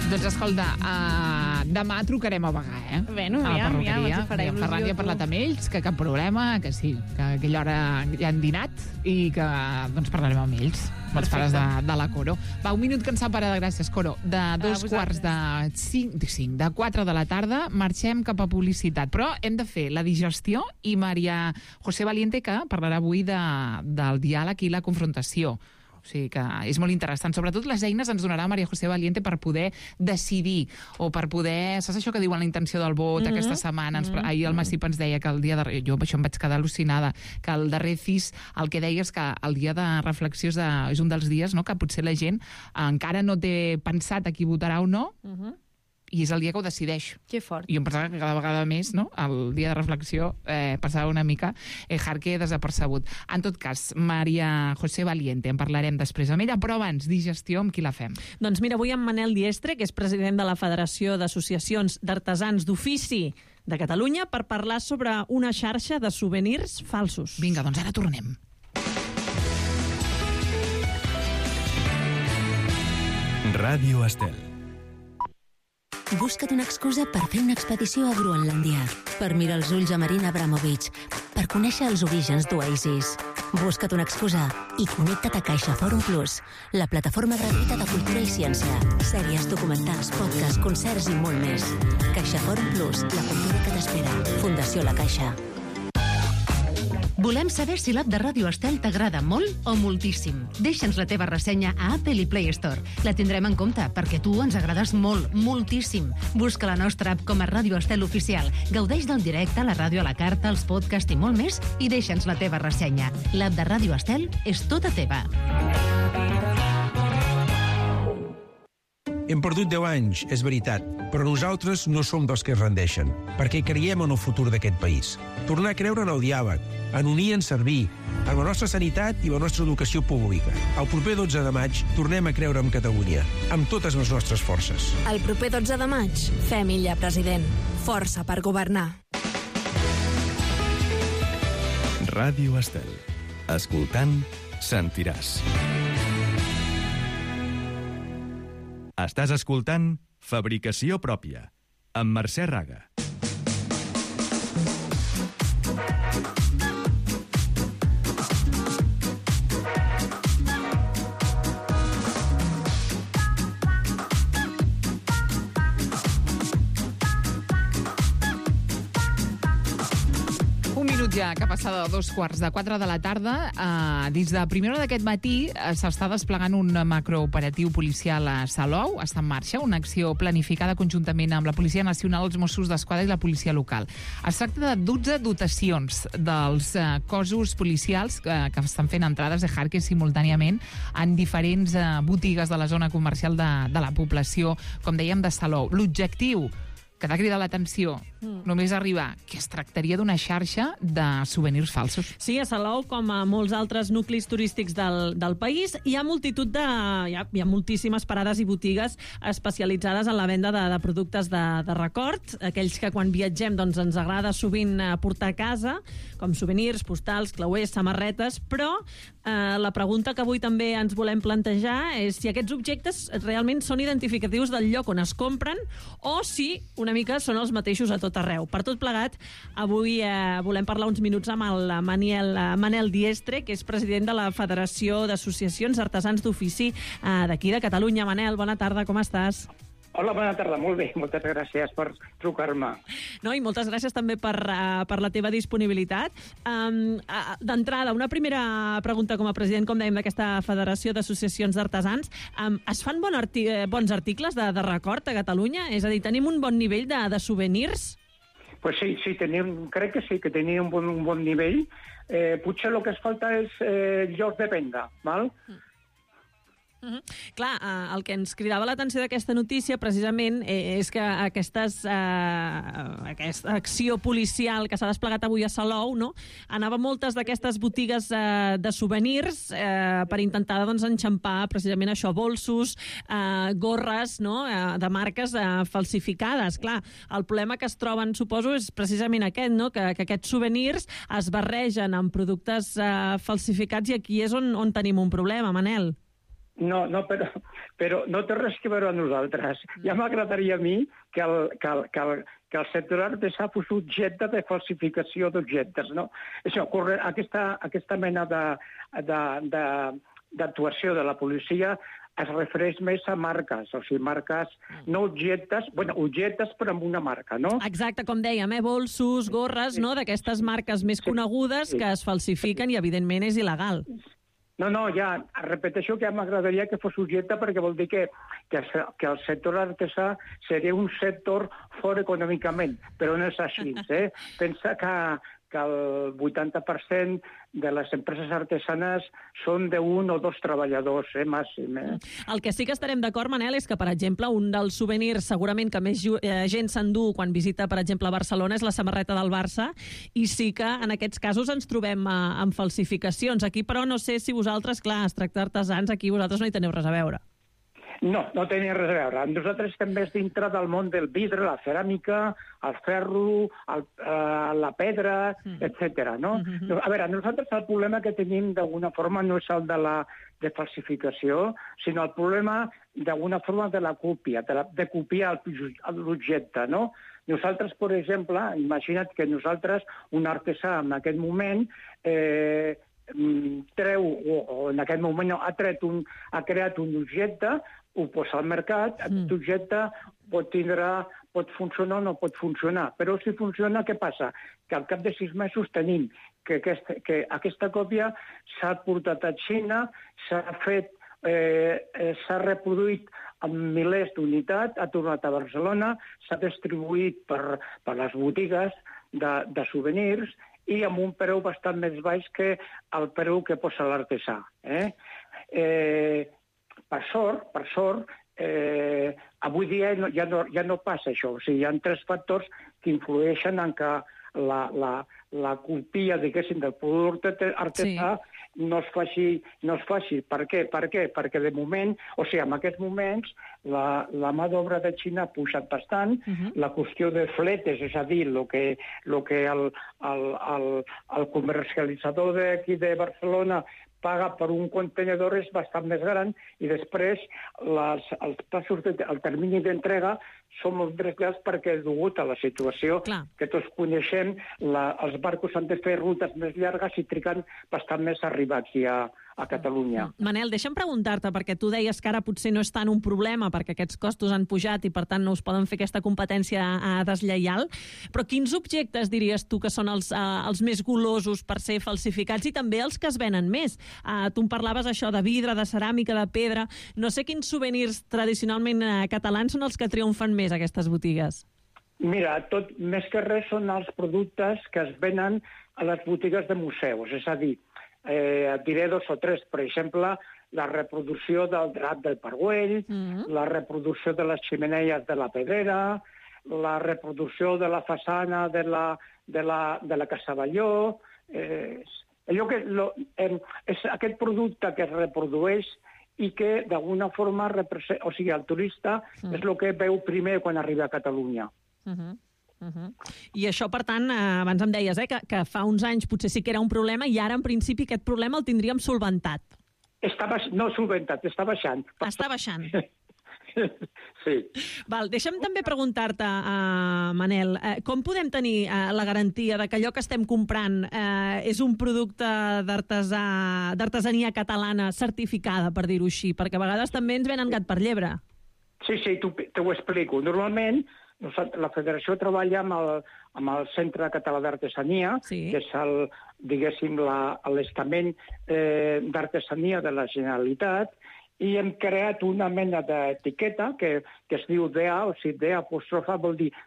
Doncs escolta, uh, demà trucarem a Bagà, eh? Bueno, a la aviam, perruqueria. aviam, ens farà En il·lusió, Ferran ja ha tu. parlat amb ells, que cap problema, que sí, que a aquella hora ja han dinat i que doncs parlarem amb ells, amb els pares de, de la Coro. Va, un minut que ens separa de gràcies, Coro. De dos quarts de cinc, cinc, de quatre de la tarda marxem cap a publicitat. Però hem de fer la digestió i Maria José Valiente, que parlarà avui de, del diàleg i la confrontació. O sigui que és molt interessant. Sobretot les eines ens donarà Maria José Valiente per poder decidir o per poder... Saps això que diuen la intenció del vot Mhm. aquesta setmana? Ens, Mhm. ahir el Massip ens deia que el dia de... Jo amb això em vaig quedar al·lucinada, que el darrer C I S el que deia és que el dia de reflexió és, de, és un dels dies, no?, que potser la gent encara no té pensat a qui votarà o no, Mhm. i és el dia que ho decideix. Que fort. I em pensava que cada vegada més, no?, el dia de reflexió eh, passava una mica eh, Jarque desapercebut. En tot cas, Maria José Valiente, en parlarem després amb ella, però abans, digestió, amb qui la fem? Doncs mira, avui amb Manel Diestre, que és president de la Federació d'Associacions d'Artesans d'Ofici de Catalunya, per parlar sobre una xarxa de souvenirs falsos. Vinga, doncs ara tornem. Ràdio Estel. Busca't una excusa per fer una expedició a Groenlàndia, per mirar els ulls a Marina Abramovic, per conèixer els orígens d'Oasis. Busca't una excusa i connecta't a CaixaForum Plus, la plataforma gratuïta de cultura i ciència, sèries, documentals, podcasts, concerts i molt més. CaixaForum Plus, la cultura que t'espera. Fundació La Caixa. Volem saber si l'app de Ràdio Estel t'agrada molt o moltíssim. Deixa'ns la teva ressenya a Apple i Play Store. La tindrem en compte, perquè tu ens agrades molt, moltíssim. Busca la nostra app com a Ràdio Estel Oficial. Gaudeix del directe, la ràdio a la carta, els podcasts i molt més, i deixa'ns la teva ressenya. L'app de Ràdio Estel és tota teva. Hem perdut deu anys, és veritat, però nosaltres no som dels que es rendeixen, perquè creiem en el futur d'aquest país. Tornar a creure en el diàleg, en unir i en servir, en la nostra sanitat i la nostra educació pública. El proper dotze de maig tornem a creure en Catalunya, amb totes les nostres forces. El proper dotze de maig, fem Illa president. Força per governar. Ràdio Estel. Escoltant, sentiràs. Estàs escoltant Fabricació pròpia, amb Mercè Raga. Un minut ja que ha passat a dos quarts de quatre de la tarda. Eh, dins de primera hora d'aquest matí eh, s'està desplegant un macrooperatiu policial a Salou. Està en marxa una acció planificada conjuntament amb la Policia Nacional, els Mossos d'Esquadra i la policia local. Es tracta de dotze dotacions dels eh, cossos policials que, que estan fent entrades de Jarque simultàniament en diferents eh, botigues de la zona comercial de, de la població, com dèiem, de Salou. L'objectiu que t'ha cridat l'atenció, mm. només arribar, que es tractaria d'una xarxa de souvenirs falsos. Sí, a Salou, com a molts altres nuclis turístics del, del país, hi ha multitud de... Hi ha, hi ha moltíssimes parades i botigues especialitzades en la venda de, de productes de, de record, aquells que quan viatgem doncs, ens agrada sovint portar a casa, com souvenirs, postals, clauers, samarretes, però eh, la pregunta que avui també ens volem plantejar és si aquests objectes realment són identificatius del lloc on es compren o si una mica són els mateixos a tot arreu. Per tot plegat, avui eh, volem parlar uns minuts amb el Manel, eh, Manel Diestre, que és president de la Federació d'Associacions d'Artesans d'Ofici eh, d'aquí de Catalunya. Manel, bona tarda, com estàs? Hola, bona tarda, molt bé. Moltes gràcies per trucar-me. No, i moltes gràcies també per, uh, per la teva disponibilitat. Um, uh, D'entrada, una primera pregunta com a president, com dèiem, d'aquesta Federació d'Associacions d'Artesans. Um, es fan bon arti bons articles de, de record a Catalunya? És a dir, tenim un bon nivell de, de souvenirs? Pues sí, sí, tenim, crec que sí, que tenia un bon, un bon nivell. Eh, potser el que es falta és eh, lloc de venda, val? Mm. Uh-huh. Clar, eh, el que ens cridava l'atenció d'aquesta notícia precisament eh, és que aquestes, eh, aquesta acció policial que s'ha desplegat avui a Salou, no? Anava a moltes d'aquestes botigues eh, de souvenirs eh, per intentar doncs, enxampar precisament això, bolsos, eh, gorres, no? eh, de marques eh, falsificades. Clar, el problema que es troben, suposo, és precisament aquest, no? que, que aquests souvenirs es barregen amb productes eh, falsificats i aquí és on, on tenim un problema, Manel. No, no, però, però no té res que veure amb nosaltres. Ja m'agradaria a mi que el, que el, que el, que el sector artesà fos objecte de falsificació d'objectes, no? Això, aquesta, aquesta mena de, de, de, d'actuació de la policia es refereix més a marques, o sigui, marques, no objectes, bueno, objectes però amb una marca, no? Exacte, com dèiem, eh? Bolsos, gorres, no?, d'aquestes marques més conegudes que es falsifiquen i, evidentment, és il·legal. No, no, ja, repeteixo que ja m'agradaria que fos objecte perquè vol dir que, que, que el sector artesà seria un sector fort econòmicament, però no és així, eh? Pensa que, que el vuitanta per cent de les empreses artesanes són d'un o dos treballadors, eh, màxim. Eh? El que sí que estarem d'acord, Manel, és que, per exemple, un dels souvenirs segurament que més eh, gent s'endú quan visita, per exemple, Barcelona és la samarreta del Barça, i sí que en aquests casos ens trobem eh, amb falsificacions. Aquí, però, no sé si vosaltres, clar, es tracta d'artesans, aquí vosaltres no hi teniu res a veure. No, no tenia res a veure. Nosaltres estem més dintre del món del vidre, la ceràmica, el ferro, el, eh, la pedra, mm. etcètera. No? Mm-hmm. A veure, nosaltres el problema que tenim d'alguna forma no és el de la de falsificació, sinó el problema d'alguna forma de la còpia, de, la, de copiar l'objecte, no? Nosaltres, per exemple, imagina't que nosaltres, un artesà en aquest moment, eh, treu, o, o en aquest moment ha, tret un, ha creat un objecte, ho posa al mercat, aquest objecte pot tindre, pot funcionar o no pot funcionar. Però si funciona, què passa? Que al cap de sis mesos tenim que, aquest, que aquesta còpia s'ha portat a Xina, s'ha fet, eh, s'ha reproduït amb milers d'unitats, ha tornat a Barcelona, s'ha distribuït per, per les botigues de, de souvenirs i amb un preu bastant més baix que el preu que posa l'artesà. Eh? Eh, per sort, per sort, eh, avui dia no, ja, no, ja no passa això. O sigui, hi ha tres factors que influeixen en que la, la, la copia, diguéssim, del producte artesà sí. no es faci, no es faci. Per què? Per què? Perquè de moment, o sigui, en aquests moments, la, la mà d'obra de Xina ha pujat bastant, uh-huh. la qüestió de fletes, és a dir, el que, lo que el, el, el, el comercialitzador d'aquí de Barcelona paga per un contenedor és bastant més gran i després les, els passos de, el termini d'entrega són molt més grans perquè és degut a la situació Clar. que tots coneixem, la, els barcos han de fer rutes més llargues i triguen bastant més a arribar aquí a, a Catalunya. Manel, deixa'm preguntar-te, perquè tu deies que ara potser no és tant un problema perquè aquests costos han pujat i per tant no us poden fer aquesta competència deslleial, però quins objectes diries tu que són els, uh, els més golosos per ser falsificats i també els que es venen més? Uh, tu em parlaves això de vidre, de ceràmica, de pedra. No sé quins souvenirs tradicionalment uh, catalans són els que triomfen més a aquestes botigues. Mira, tot més que res són els productes que es venen a les botigues de museus, és a dir, Eh, et diré dos o tres, per exemple, la reproducció del drap del Parguell, mm-hmm. la reproducció de les ximeneies de la Pedrera, la reproducció de la façana de la, de la, de la Casa Balló. Eh, allò que, lo, eh, és aquest producte que es reprodueix i que d'alguna forma representa, o sigui, el turista mm. és el que veu primer quan arriba a Catalunya. Mm-hmm. Uh-huh. I això, per tant, eh, abans em deies eh, que, que fa uns anys potser sí que era un problema i ara, en principi, aquest problema el tindríem solventat. Està baix... No solventat, està baixant. Està baixant. Sí. Val, deixa'm també preguntar-te, uh, Manel, uh, com podem tenir uh, la garantia de que allò que estem comprant uh, és un producte d'artesania catalana certificada, per dir-ho així? Perquè a vegades també ens venen gat per llebre. Sí, sí, t'ho explico. Normalment, la Federació treballa amb el, amb el Centre Català d'Artesania, sí. que és el, diguéssim, l'estament eh, d'artesania de la Generalitat, i hem creat una mena d'etiqueta que, que es diu D A, o sigui, D apòstrofa vol dir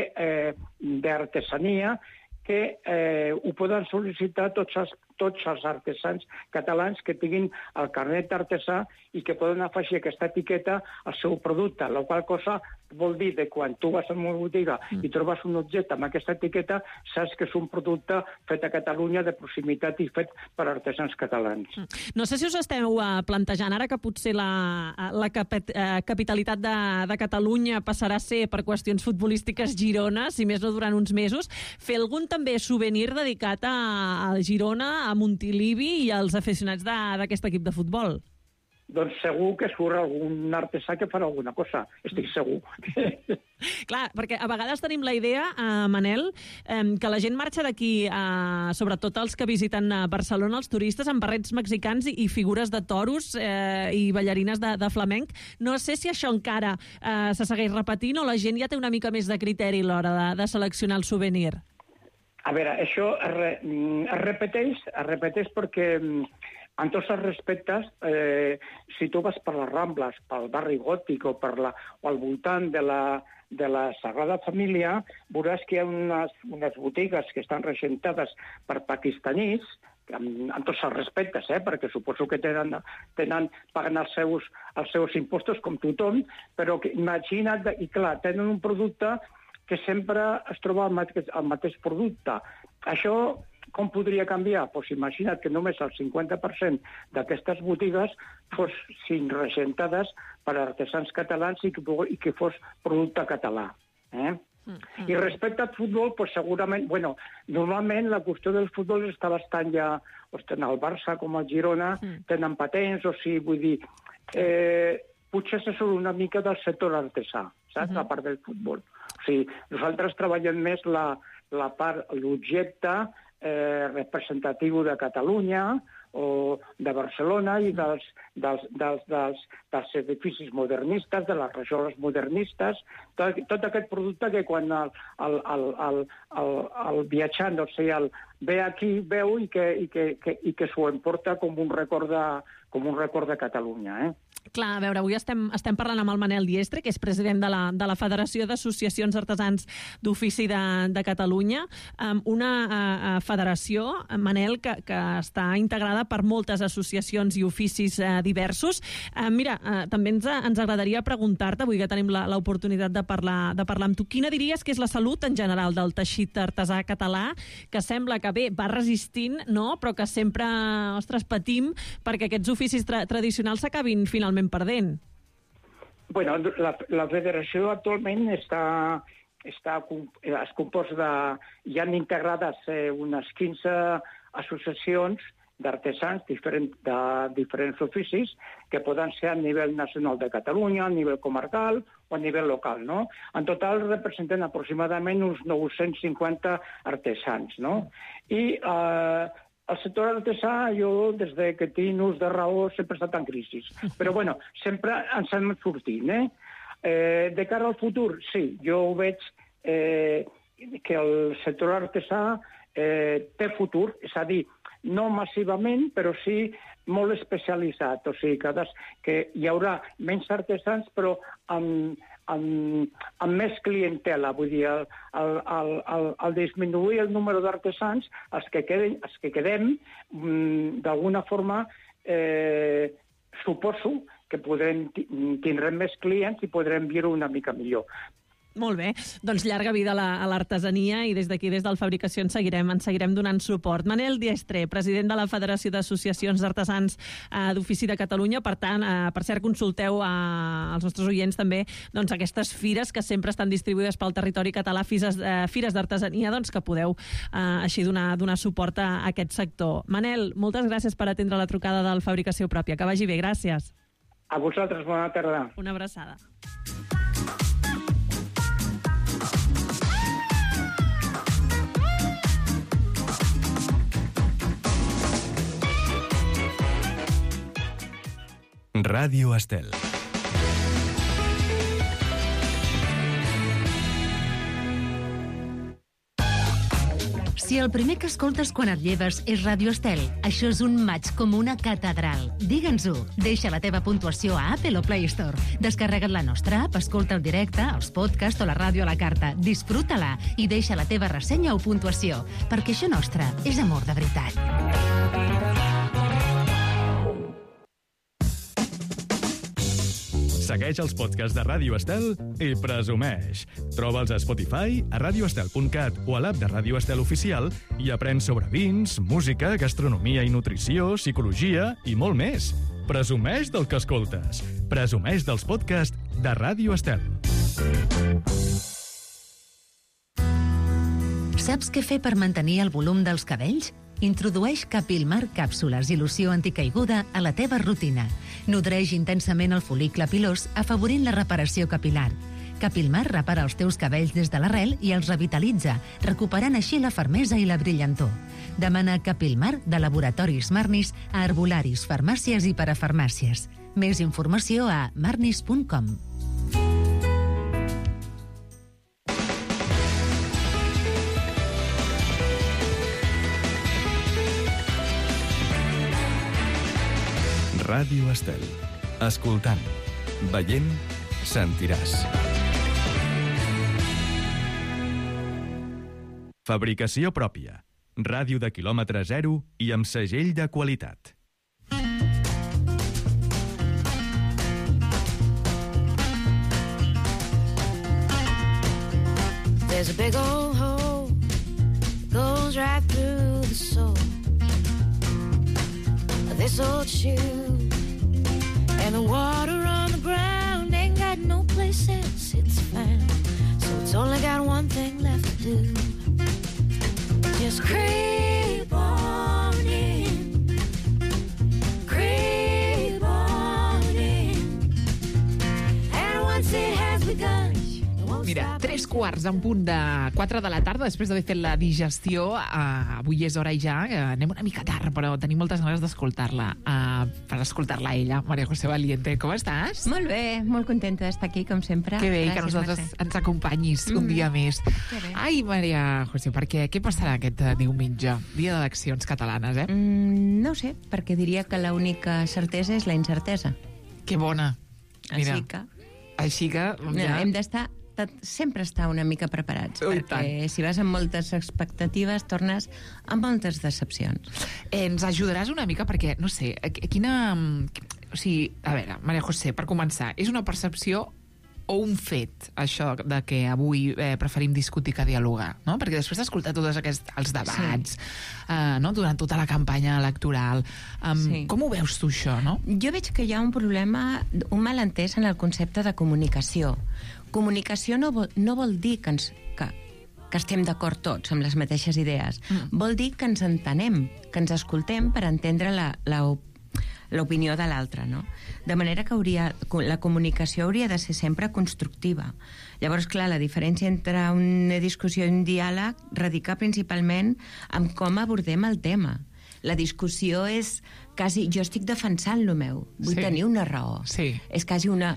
d'artesania, que eh, ho poden sol·licitar tots els, tots els artesans catalans que tinguin el carnet d'artesà i que poden afegir aquesta etiqueta al seu producte, la qual cosa vol dir que quan tu vas a una botiga mm. i trobes un objecte amb aquesta etiqueta, saps que és un producte fet a Catalunya de proximitat i fet per artesans catalans. Mm. No sé si us esteu uh, plantejant ara que potser la, la cap- uh, capitalitat de, de Catalunya passarà a ser per qüestions futbolístiques Girona, si més no durant uns mesos, fer algun també souvenir dedicat a, a Girona, a Montilivi i als aficionats d'aquest equip de futbol. doncs segur que surt algun artesà que farà alguna cosa, estic segur. Clar, perquè a vegades tenim la idea, eh, Manel, eh, que la gent marxa d'aquí, eh, sobretot els que visiten a Barcelona, els turistes, amb barrets mexicans i, i figures de toros eh, i ballarines de, de flamenc. No sé si això encara eh, se segueix repetint o la gent ja té una mica més de criteri a l'hora de, de seleccionar el souvenir. A veure, això es, re, es repeteix, es repeteix perquè en tots els respectes, eh, si tu vas per les Rambles, pel barri gòtic o, per la, o al voltant de la, de la Sagrada Família, veuràs que hi ha unes, unes botigues que estan regentades per pakistanís, en, en tots els respectes, eh, perquè suposo que tenen, tenen paguen els seus, els seus impostos com tothom, però que, imagina't, i clar, tenen un producte que sempre es troba el mateix, el mateix producte. Això com podria canviar? Doncs imagina't que només el cinquanta per cent d'aquestes botigues fossin regentades per artesans catalans i que, i que fos producte català. Eh? Mm-hmm. I respecte al futbol, doncs segurament... Bueno, normalment la qüestió del futbol està bastant ja... Doncs, tant el Barça com el Girona mm. tenen patents, o sigui, vull dir... Eh, potser se surt una mica del sector artesà, saps? Mm-hmm. La part del futbol. O sigui, nosaltres treballem més la, la part, l'objecte eh, representatiu de Catalunya o de Barcelona i dels, dels, dels, dels, dels edificis modernistes, de les rajoles modernistes, tot, tot aquest producte que quan el, el, el, el, el, el viatjant, o sigui, el, ve aquí, veu i que, i que, que, i que s'ho emporta com un record de, com un record de Catalunya, eh? Clar, a veure, avui estem, estem parlant amb el Manel Diestre, que és president de la, de la Federació d'Associacions Artesans d'Ofici de, de Catalunya, una uh, federació, Manel, que, que està integrada per moltes associacions i oficis uh, diversos. Uh, mira, uh, també ens, ens agradaria preguntar-te, avui que tenim l'oportunitat de parlar, de parlar amb tu, quina diries que és la salut en general del teixit artesà català, que sembla que bé, va resistint, no? Però que sempre, ostres, patim perquè aquests oficis tra tradicionals s'acabin finalment perdent. Bueno, la, la federació actualment està, està es compòs de... Hi han integrades eh, unes quinze associacions d'artesans diferent, de diferents oficis que poden ser a nivell nacional de Catalunya, a nivell comarcal o a nivell local, no? En total representen aproximadament uns nou-cents cinquanta artesans, no? I eh, el sector artesà, jo, des de que tinc ús de raó, sempre he estat en crisi. Però, bueno, sempre ens hem sortit, eh? eh? De cara al futur, sí, jo ho veig eh, que el sector artesà eh, té futur, és a dir, no massivament, però sí molt especialitzat. O sigui, que, que hi haurà menys artesans, però amb, amb, amb més clientela. Vull dir, el, el, el, el, el disminuir el número d'artesans, els que queden, els que quedem, d'alguna forma, eh, suposo que podrem, tindrem més clients i podrem viure una mica millor. Molt bé, doncs llarga vida a l'artesania i des d'aquí, des del Fabricació, ens seguirem, ens seguirem donant suport. Manel Diestre, president de la Federació d'Associacions d'Artesans eh, d'Ofici de Catalunya. Per tant, eh, per cert, consulteu eh, als nostres oients també doncs, aquestes fires que sempre estan distribuïdes pel territori català, fires, eh, fires d'artesania, doncs, que podeu eh, així donar, donar suport a aquest sector. Manel, moltes gràcies per atendre la trucada del Fabricació Pròpia. Que vagi bé, gràcies. A vosaltres, bona tarda. Una abraçada. Ràdio Estel. Si el primer que escoltes quan et lleves és Ràdio Estel, això és un maig com una catedral. Digue'ns-ho. Deixa la teva puntuació a Apple o Play Store. Descarrega't la nostra app, escolta el directe, els podcasts o la ràdio a la carta. Disfruta-la i deixa la teva ressenya o puntuació, perquè això nostre és amor de veritat. Segueix els podcasts de Ràdio Estel i presumeix. Troba'ls a Spotify, a radio estel punt cat o a l'app de Ràdio Estel Oficial i aprèn sobre vins, música, gastronomia i nutrició, psicologia i molt més. Presumeix del que escoltes. Presumeix dels podcasts de Ràdio Estel. Saps què fer per mantenir el volum dels cabells? Introdueix Capilmar càpsules i loció anticaiguda a la teva rutina. Nodreix intensament el fol·licle pilós, afavorint la reparació capilar. Capilmar repara els teus cabells des de l'arrel i els revitalitza, recuperant així la fermesa i la brillantor. Demana Capilmar de Laboratoris Marnis a herbolaris, farmàcies i parafarmàcies. Més informació a marnis punt com. Ràdio Estel. Escoltant, veient, sentiràs. Fabricació pròpia. Ràdio de quilòmetre zero i amb segell de qualitat. There's a big old hole goes right through the soul of this old shoe, and the water on the ground ain't got no place else it's found, so it's only got one thing left to do. Just creep on in, creep on in, and once it has begun. Mira, tres quarts en punt de quatre de la tarda, després d'haver fet la digestió. Uh, avui és hora i ja, uh, anem una mica tard, però tenim moltes ganes d'escoltar-la. Uh, per escoltar-la ella, María José Valiente. Com estàs? Molt bé, molt contenta d'estar aquí, com sempre. Que bé, Gràcies, que nosaltres Mercè. ens acompanyis mm. un dia més. Ai, María José, perquè què passarà aquest uh, diumenge? Dia d'eleccions catalanes, eh? Mm, no ho sé, perquè diria que l'única certesa és la incertesa. Que bona. Mira, Així que... Així que... No, Ja... hem d'estar sempre estar una mica preparats, Oh, perquè si vas amb moltes expectatives tornes amb moltes decepcions. Eh, ens ajudaràs una mica perquè, no sé, quina... O sigui, a veure, María José, per començar, és una percepció o un fet, això de que avui eh, preferim discutir que dialogar, no? Perquè després d'escoltar tots aquests els debats, sí. eh, no? Durant tota la campanya electoral, um, Sí. com ho veus tu, això, no? Jo veig que hi ha un problema, un malentès en el concepte de comunicació. Comunicació no vol, no vol dir que, ens, que, que estem d'acord tots amb les mateixes idees. Mm. Vol dir que ens entenem, que ens escoltem per entendre la, la, l'opinió de l'altre, no? De manera que hauria, la comunicació hauria de ser sempre constructiva. Llavors, clar, la diferència entre una discussió i un diàleg radica principalment en com abordem el tema. La discussió és quasi... Jo estic defensant lo meu, vull Sí. tenir una raó. Sí. És quasi una,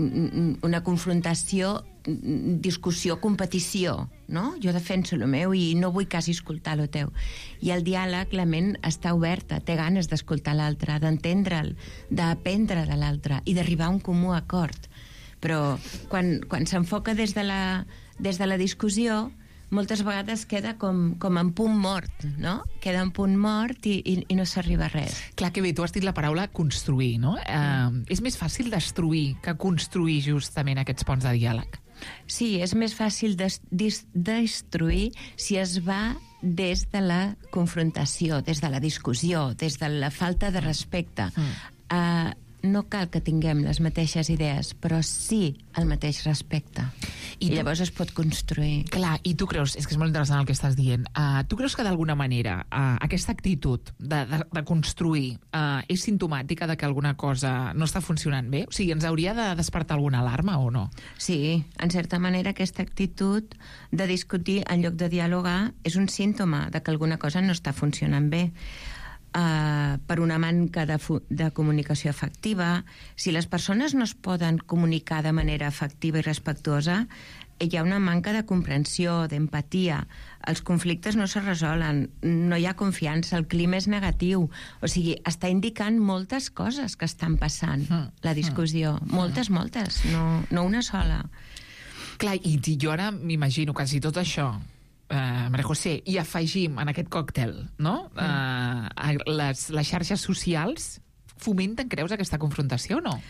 una confrontació, discussió, competició, no? Jo defenso lo meu i no vull quasi escoltar lo teu. I el diàleg, la ment està oberta, té ganes d'escoltar l'altre, d'entendre'l, d'aprendre de l'altre i d'arribar a un comú acord. Però quan, quan s'enfoca des de la, des de la discussió, moltes vegades queda com, com en punt mort, no? Queda en punt mort i, i, i no s'arriba a res. Clar, que bé, tu has dit la paraula construir, no? Eh, és més fàcil destruir que construir justament aquests ponts de diàleg. Sí, és més fàcil des, des, destruir si es va des de la confrontació, des de la discussió, des de la falta de respecte. Mm. Uh, no cal que tinguem les mateixes idees, però sí el mateix respecte. I, I llavors es pot construir. Clar, i tu creus, és que és molt interessant el que estàs dient, uh, tu creus que d'alguna manera uh, aquesta actitud de, de, de construir uh, és simptomàtica de que alguna cosa no està funcionant bé? O sigui, ens hauria de despertar alguna alarma o no? Sí, en certa manera aquesta actitud de discutir en lloc de dialogar és un símptoma de que alguna cosa no està funcionant bé. Uh, per una manca de, de comunicació efectiva. Si les persones no es poden comunicar de manera efectiva i respectuosa, hi ha una manca de comprensió, d'empatia. Els conflictes no se resolen, no hi ha confiança, el clima és negatiu. O sigui, està indicant moltes coses que estan passant, mm. la discussió. Mm. Moltes, moltes, no, no una sola. Clar, i jo ara m'imagino que si tot això Uh, María José, i afegim en aquest còctel, no? Uh, les, les xarxes socials fomenten, creus, aquesta confrontació o no?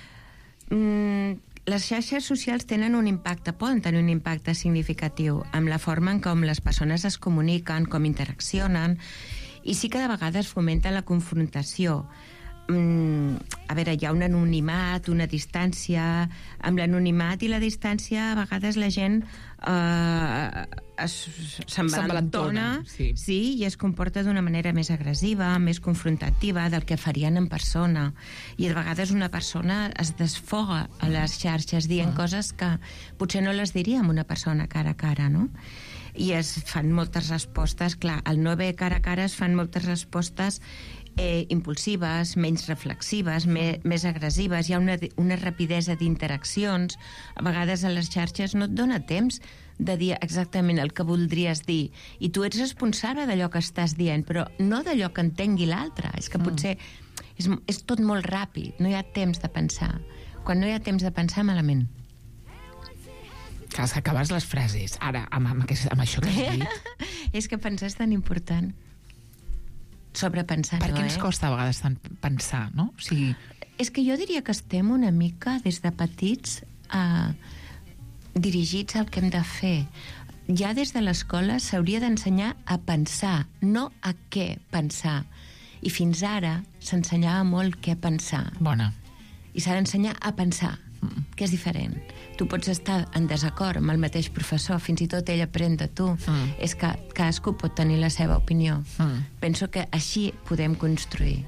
Mm, les xarxes socials tenen un impacte, poden tenir un impacte significatiu amb la forma en com les persones es comuniquen, com interaccionen, i sí que de vegades fomenta la confrontació. mm, a veure, hi ha un anonimat, una distància. Amb l'anonimat i la distància, a vegades la gent eh, s'envalentona, sí. sí, i es comporta d'una manera més agressiva, més confrontativa del que farien en persona. I a vegades una persona es desfoga a les xarxes dient ah. coses que potser no les diria amb una persona cara a cara, no? I es fan moltes respostes, clar, al no haver cara a cara es fan moltes respostes eh, impulsives, menys reflexives, me, més agressives, hi ha una, una rapidesa d'interaccions. A vegades a les xarxes no et dona temps de dir exactament el que voldries dir, i tu ets responsable d'allò que estàs dient, però no d'allò que entengui l'altre. És que potser és, és tot molt ràpid, no hi ha temps de pensar. Quan no hi ha temps de pensar, malament. Que has acabes les frases. Ara, amb, amb, amb això que has dit... És que pensar és tan important. Sobrepensar, per no, què ens eh? costa a vegades tant pensar, no? O sigui... És que jo diria que estem una mica, des de petits, eh, dirigits al que hem de fer. Ja des de l'escola s'hauria d'ensenyar a pensar, no a què pensar. I fins ara s'ensenyava molt què pensar. Bona. I s'ha d'ensenyar a pensar, mm. que és diferent. Tu pots estar en desacord amb el mateix professor, fins i tot ell aprèn de tu. Mm. És que cadascú pot tenir la seva opinió. Mm. Penso que així podem construir.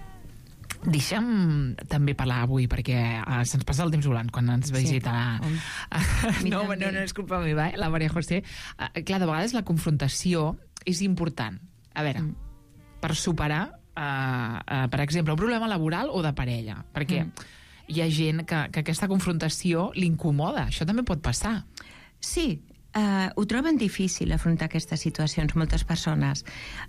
Deixa'm també parlar avui, perquè uh, se'ns passa el temps volant quan ens visita... Sí. Uh, no, no, no és culpa meva, eh? La Maria José. Uh, clar, de vegades la confrontació és important. A veure, mm. per superar, uh, uh, per exemple, un problema laboral o de parella, perquè... Mm. hi ha gent que, que aquesta confrontació l'incomoda. Això també pot passar. Sí, uh, ho troben difícil afrontar aquestes situacions, moltes persones.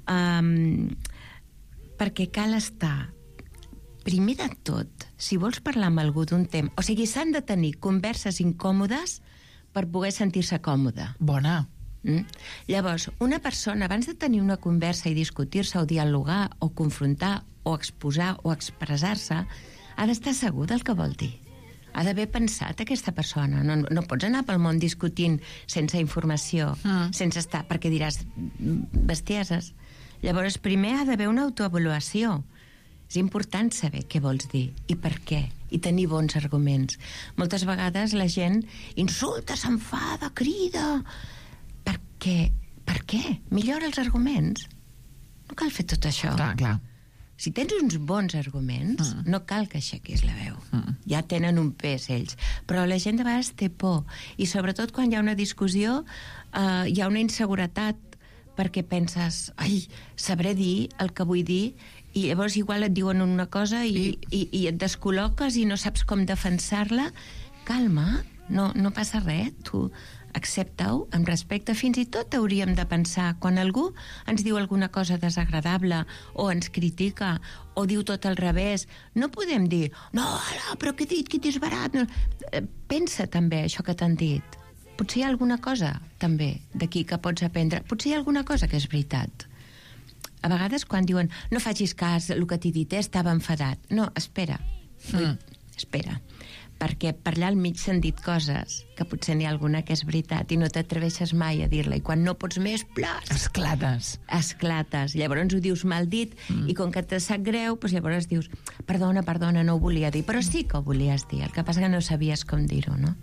Um, perquè cal estar... Primer de tot, si vols parlar amb algú d'un tema... O sigui, s'han de tenir converses incòmodes per poder sentir-se còmode. Bona. Mm? Llavors, una persona, abans de tenir una conversa i discutir-se o dialogar o confrontar o exposar o expressar-se, ha d'estar segur del que vol dir. Ha d'haver pensat aquesta persona. No, no pots anar pel món discutint sense informació, mm. sense estar... Perquè diràs bestieses. Llavors, primer ha d'haver una autoavaluació. És important saber què vols dir i per què, i tenir bons arguments. Moltes vegades la gent insulta, s'enfada, crida... Per què? Per què? Millora els arguments. No cal fer tot això. Clar, clar. Si tens uns bons arguments, mm. no cal que aixequis la veu. Mm. Ja tenen un pes, ells. Però la gent de vegades té por. I sobretot quan hi ha una discussió, eh, hi ha una inseguretat perquè penses, ai, sabré dir el que vull dir, i llavors igual et diuen una cosa i, i, i et descol·loques i no saps com defensar-la. Calma, no, no passa res. Tu accepta-ho amb respecte. Fins i tot hauríem de pensar, quan algú ens diu alguna cosa desagradable o ens critica o diu tot al revés, no podem dir no, ara, però què he dit, que t'és barat. No. Pensa també això que t'han dit. Potser hi ha alguna cosa també d'aquí que pots aprendre. Potser hi ha alguna cosa que és veritat. A vegades quan diuen no facis cas, el que t'he dit, eh, estava enfadat. No, espera. Mm. Espera. Perquè per allà al mig s'han dit coses que potser n'hi ha alguna que és veritat i no t'atreveixes mai a dir-la, i quan no pots més, plas! Esclates. Esclates. Llavors ho dius mal dit, mm. i com que te sap greu, doncs llavors dius perdona, perdona, no ho volia dir, però sí que ho volies dir, el que passa que no sabies com dir-ho, no?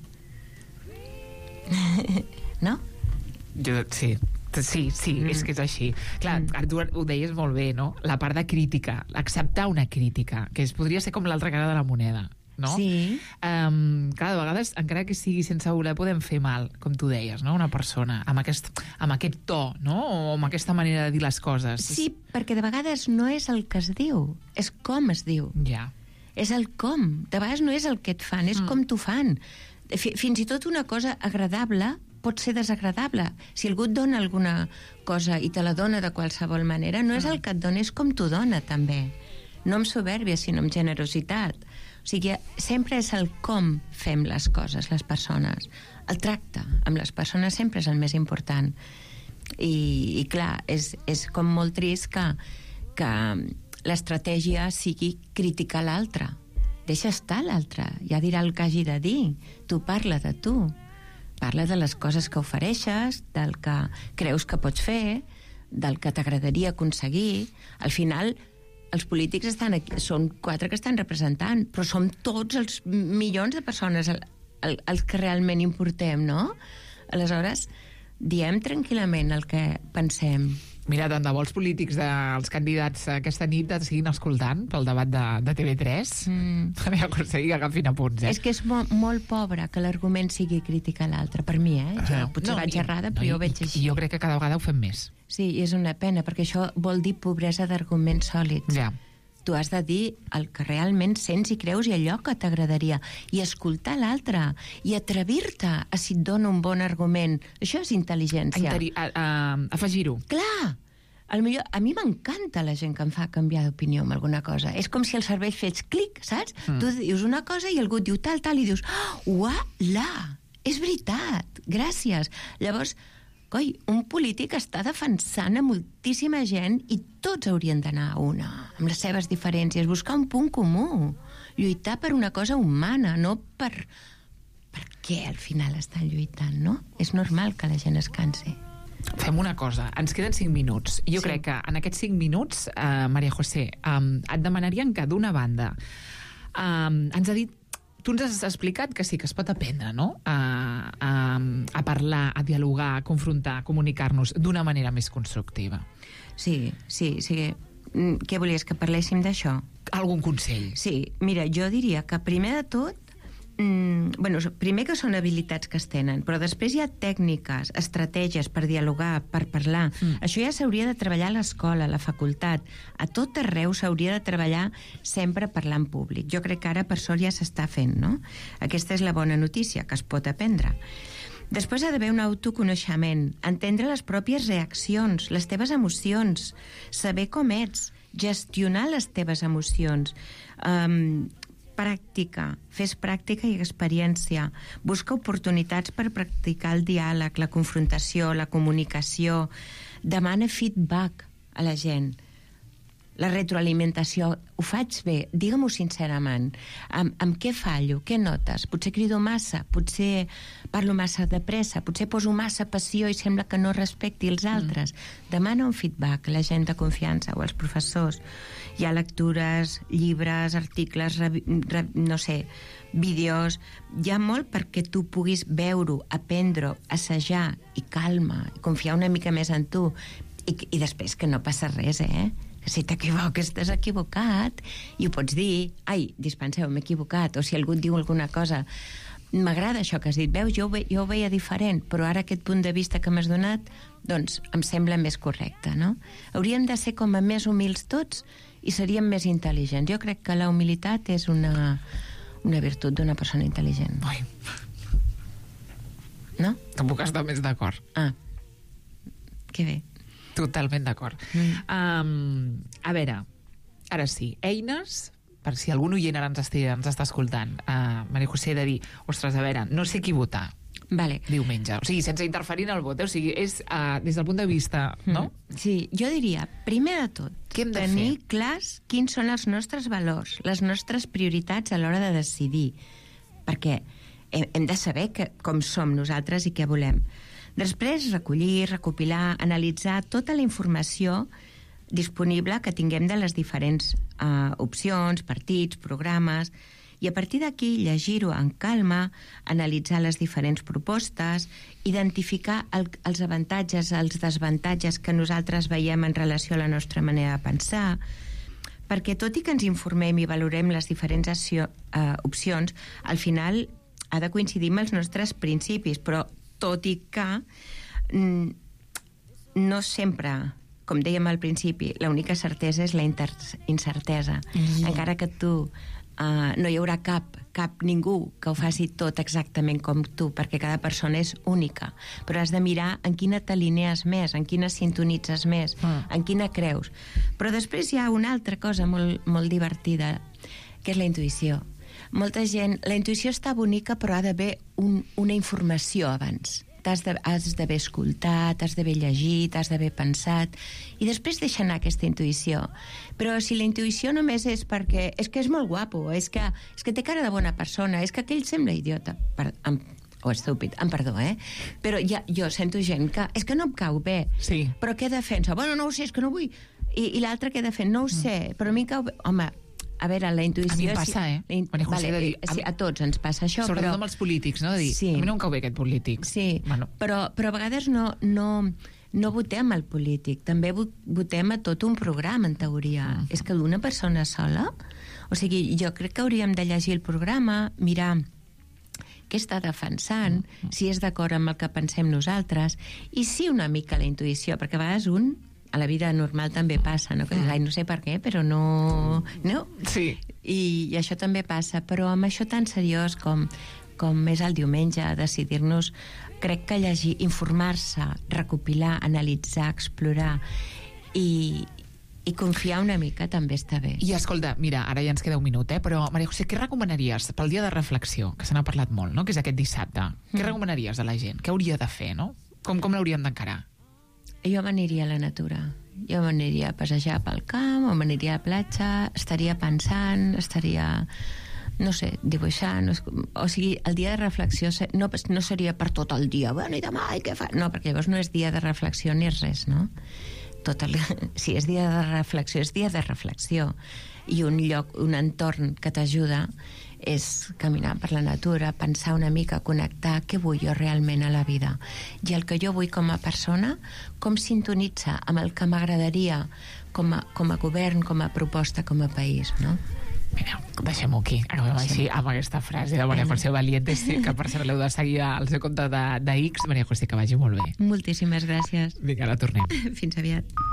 No? Jo, sí. Sí, sí, mm. és que és així. Clar, mm. tu ho deies molt bé, no? La part de crítica, acceptar una crítica, que es podria ser com l'altra cara de la moneda, no? Sí. Um, clar, de vegades, encara que sigui sense voler, podem fer mal, com tu deies, no? Una persona, amb aquest, amb aquest to, no? O amb aquesta manera de dir les coses. Sí, perquè de vegades no és el que es diu, és com es diu. Ja. És el com. De vegades no és el que et fan, és mm. com t'ho fan. Fins i tot una cosa agradable pot ser desagradable. Si algú et dona alguna cosa i te la dona de qualsevol manera, no és el que et dona, és com t'ho dona, també. No amb soberbia, sinó amb generositat. O sigui, sempre és el com fem les coses, les persones. El tracte amb les persones sempre és el més important. I, i clar, és, és com molt trist que, que l'estratègia sigui criticar l'altre. Deixa estar l'altre, ja dirà el que hagi de dir. Tu parla de tu. Parla de les coses que ofereixes, del que creus que pots fer, del que t'agradaria aconseguir. Al final, els polítics estan aquí, són quatre que estan representant, però som tots els milions de persones el, el, els que realment importem, no? Aleshores, diem tranquil·lament el que pensem. Mira, tant de bo els polítics dels candidats aquesta nit et siguin escoltant pel debat de, de T V tres. Mm. A veure, aconseguir que agafin apunts, eh? És que és mo molt pobre que l'argument sigui crítica a l'altre, per mi, eh? Jo Ah, potser no, vaig i- errada, però no, jo ho i- veig així. I jo crec que cada vegada ho fem més. Sí, i és una pena, perquè això vol dir pobresa d'arguments sòlids. Ja. Tu has de dir el que realment sents i creus i allò que t'agradaria. I escoltar l'altre. I atrevir-te a si et dona un bon argument. Això és intel·ligència. Interi- a- a- Afegir-ho. Clar! Al millor, a mi m'encanta la gent que em fa canviar d'opinió amb alguna cosa. És com si el cervell fes clic, saps? Mm. Tu dius una cosa i algú et diu tal, tal, i dius, oh, uala, és veritat, gràcies. Llavors, coi, un polític està defensant a moltíssima gent i tots haurien d'anar a una, amb les seves diferències, buscar un punt comú, lluitar per una cosa humana, no per... Per què al final estan lluitant, no? És normal que la gent es cansi. Fem una cosa, ens queden cinc minuts. Jo Sí. crec que en aquests cinc minuts, eh, Maria José, eh, et demanarien que d'una banda eh, ens ha dit, tu ens has explicat que sí, que es pot aprendre, no? A, a, a parlar, a dialogar, a confrontar, a comunicar-nos d'una manera més constructiva. Sí, sí, sí. Mm, Què volies, que parléssim d'això? Algun consell? Sí, mira, jo diria que primer de tot, mm, bueno, primer que són habilitats que es tenen, però després hi ha tècniques, estratègies per dialogar, per parlar. Mm. Això ja s'hauria de treballar a l'escola, a la facultat. A tot arreu s'hauria de treballar sempre parlar en públic. Jo crec que ara, per sort, ja s'està fent, no? Aquesta és la bona notícia, que es pot aprendre. Després ha d'haver un autoconeixement, entendre les pròpies reaccions, les teves emocions, saber com ets, gestionar les teves emocions, um, pràctica, fes pràctica i experiència, busca oportunitats per practicar el diàleg, la confrontació, la comunicació, demana feedback a la gent. La retroalimentació, ho faig bé, digue-m'ho sincerament. Amb, amb què fallo? Què notes? Potser crido massa, potser parlo massa de pressa, potser poso massa passió i sembla que no respecti els altres. Mm. Demana un feedback a la gent de confiança o als professors. Hi ha lectures, llibres, articles, re, re, no sé, vídeos. Hi ha molt perquè tu puguis veure-ho, aprendre-ho, assajar i calma, i confiar una mica més en tu. I, i després que no passa res, eh? Que si t'equivoques, t'has equivocat i ho pots dir, ai, dispenseu, m'he equivocat, o si algú et diu alguna cosa, m'agrada això que has dit, veus, jo ho, ve, jo ho veia diferent, però ara aquest punt de vista que m'has donat, doncs em sembla més correcte, no? Hauríem de ser com a més humils tots i seríem més intel·ligents. Jo crec que la humilitat és una, una virtut d'una persona intel·ligent. Ai. No? No puc estar més d'acord. Ah, que bé. Totalment d'acord. Mm. Um, a veure, ara sí, eines, per si algun oient ara ens, esti, ens està escoltant, uh, Maria José, de dir, ostres, a veure, no sé qui votar. Vale. Diumenge. O sigui, sense interferir en el vot. Eh? O sigui, és uh, des del punt de vista, no? Mm. Sí, jo diria, primer de tot, Què hem de tenir fer? clars quins són els nostres valors, les nostres prioritats a l'hora de decidir. Perquè hem, hem de saber que, com som nosaltres i què volem. Després, recollir, recopilar, analitzar tota la informació disponible que tinguem de les diferents uh, opcions, partits, programes, i a partir d'aquí llegir-ho en calma, analitzar les diferents propostes, identificar el, els avantatges, els desavantatges que nosaltres veiem en relació a la nostra manera de pensar, perquè tot i que ens informem i valorem les diferents acció, uh, opcions, al final ha de coincidir amb els nostres principis, però tot i que mm, no sempre, com dèiem al principi, l'única certesa és la incertesa. Mm. Encara que tu uh, no hi haurà cap, cap ningú que ho faci tot exactament com tu, perquè cada persona és única. Però has de mirar en quina t'alinees més, en quina sintonitzes més, mm. en quina creus. Però després hi ha una altra cosa molt, molt divertida, que és la intuïció. Molta gent... La intuïció està bonica, però ha d'haver un, una informació abans. T'has de, has d'haver escoltat, has d'haver llegit, has d'haver pensat, i després deixa anar aquesta intuïció. Però si la intuïció només és perquè és que és molt guapo, és que, és que té cara de bona persona, és que aquell sembla idiota, per, amb, o estúpid, em perdó, eh? Però ja, jo sento gent que és que no em cau bé, sí. Però què defensa? Bueno, no ho sé, és que no vull... I, i l'altre què defensa? No ho sé, però a mi cau bé... Home, a veure, la intuïció... A mi em passa, eh? La in... Maria José, vale, de dir, a, sí, a tots ens passa això, sobretot però... amb els polítics, no? De dir, sí. A mi no em cau bé aquest polític. Sí, bueno. però, però a vegades no, no, no votem al polític, també votem a tot un programa, en teoria. Mm. És que d'una persona sola... O sigui, jo crec que hauríem de llegir el programa, mirar què està defensant, mm. si és d'acord amb el que pensem nosaltres, i sí una mica la intuïció, perquè a vegades un, a la vida normal també passa, no? Que mm. ai, no sé per què, però no... no? Sí. I, I això també passa, però amb això tan seriós com, com és el diumenge, decidir-nos, crec que llegir, informar-se, recopilar, analitzar, explorar i, i confiar una mica també està bé. I escolta, mira, ara ja ens queda un minut, eh? Però, Maria José, què recomanaries pel dia de reflexió, que se n'ha parlat molt, no? Que és aquest dissabte. Mm. Què recomanaries a la gent? Què hauria de fer, no? Com, com l'haurien d'encarar? Jo m'aniria a la natura. Jo m'aniria a passejar pel camp, o m'aniria a la platja, estaria pensant, estaria... no sé, dibuixant, o sigui, el dia de reflexió no, no seria per tot el dia, bueno, i demà, i què fa? No, perquè llavors no és dia de reflexió ni és res, no? Tot el... Si és dia de reflexió, és dia de reflexió. I un lloc, un entorn que t'ajuda és caminar per la natura, pensar una mica, connectar què vull jo realment a la vida. I el que jo vull com a persona, com sintonitza amb el que m'agradaria com a, com a govern, com a proposta, com a país, no? Mira, deixem-ho aquí. Acabem sí. així amb aquesta frase de Maria José Valientes, que per cert l'heu de seguir al seu compte de, de X. Maria José, que vagi molt bé. Moltíssimes gràcies. Vinga, ara tornem. Fins aviat.